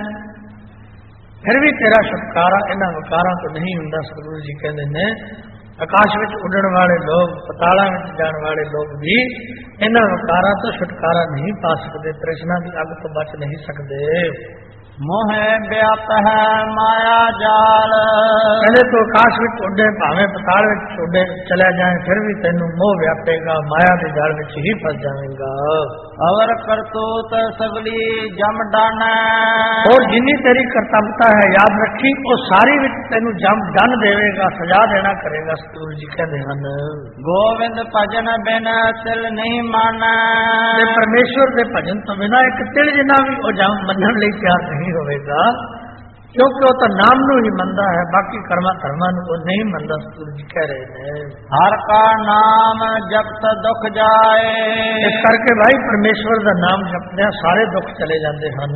फिर भी तेरा छुटकारा इन्हां विकारां तो नहीं हुंदा। सतगुरु जी कहते ने आकाश में उड़न वाले लोग, पताला में जाने वाले लोग भी इन्हां विकारां तो छुटकारा नहीं पा सकते, तृष्णा की अग तो बच नहीं सकते। मोह व्याप है माया जाल, कहते तो आकाश में उड़े भावे पताल में उड़े चले जाए फिर भी तेनू मोह व्यापेगा, माया के जाल में ही फंस जाएगा। अवर करतूत सगली जम डाना, और जिन्नी तेरी कर्तव्यता है याद रखी वो सारी विच तेनू जम दन देवेगा, सजा देना करेगा। सतगुरु जी कहते हैं गोविंद भजन बिन तिल नहीं माना, परमेश्वर के भजन तो बिना एक तिल जिना भी वो जम मनन लई तैयार नहीं होगा, क्योंकि वो तो नाम नू ही मनदा है, बाकी कर्मा धर्मा नू वो नहीं मनदा। सतगुरु जी कह रहे हैं हर का नाम जपत दुख जाए, इस करके भाई परमेश्वर का नाम जपदे सारे दुख चले जाते हैं।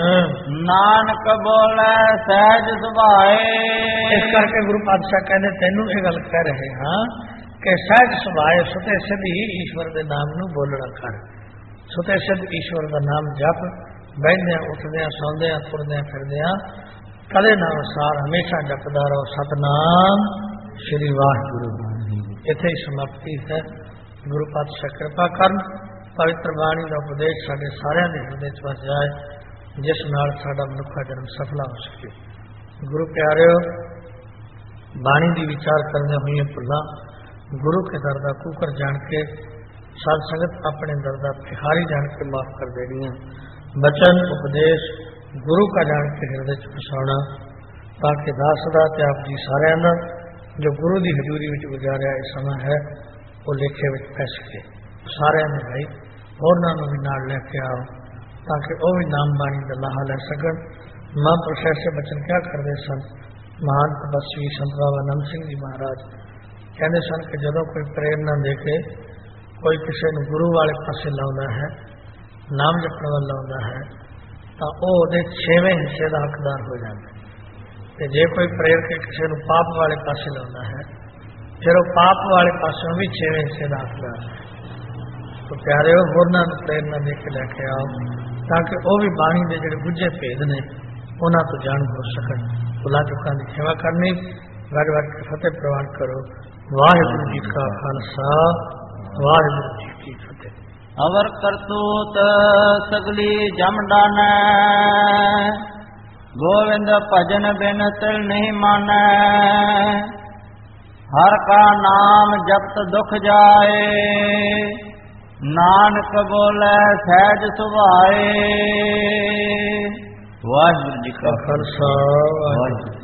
नानक बोले सहज सुभाए, इस करके गुरु पातशाह कहने तेनू ये गल कह रहे हैं कि सहज सुभाए सुते सिद्ध ही ईश्वर के नाम नू बोलना कर, सुते सिद्ध ईश्वर का नाम जप, बहदे उठदे सौंदे तुरदे फिरदे कदे ना सार हमेशा जपदा रहो सतनाम श्री वाहिगुरु। इथे ही समाप्ति है। गुरु पातशाह कृपा करन पवित्र बाणी का उपदेश साडे सारिਆਂ ਦੇ ਹਿਰਦੇ ਚ ਵਸ ਜਾਏ, जिस नाल साडा मनुखा जन्म सफला हो सके। गुरु प्यारिओ बाणी दी विचार करने हुई भुल्लां गुरु के दर दा कूकर जान के साध संगत अपने दर दा भिखारी जान के माफ कर देनियां, बचन उपदेश गुरु का जान के हृदय च फसाना, ताकि दास दा ते आप जी सारिਆਂ ਦਾ जो गुरु की हजूरी में गुजारिया यह समा है वो लेखे में पै सके। सारिਆਂ ने भाई होरनां नूं भी नाल लैके आओ ताकि वह भी नाम बाणी का लाहा लै सकन। महापुरुष ऐसे बचन क्या करते सन, महान तपस्वी संत बाबा नंद सिंह जी महाराज कहते सन कि जदों कोई प्रेरणा दे के कोई किसी को गुरु वाले पासे लाउंदा है, नाम जपण वाल लाउंदा है, तो वो छेवें हिस्से का हकदार हो जाता है। जे कोई प्रेर के किसी को पाप वाले पासे लाउंदा है फिर वो पाप वाले पासों भी छेवें हिस्से का हकदार है। तो प्यारे होरनां नूं प्रेरणा दे के लैके आओ ताकि वो भी बाणी के जिहड़े बुझे भेद ने उन्हां तो जाण हो सकन। भुलां चुकां दी सेवा करनी, गड़ गड़ के फतेह प्रवान करो। वाहिगुरू जी का खालसा, वाहिगुरू जी की फतेह। अवर करतूत सगली जम डाना, गोविंद भजन बिन तिल नहीं माना, हर का नाम जपत दुख जाए, नानक बोले सहज सुभाए। वाहिगुरू जी का खालसा, वाहिगुरू।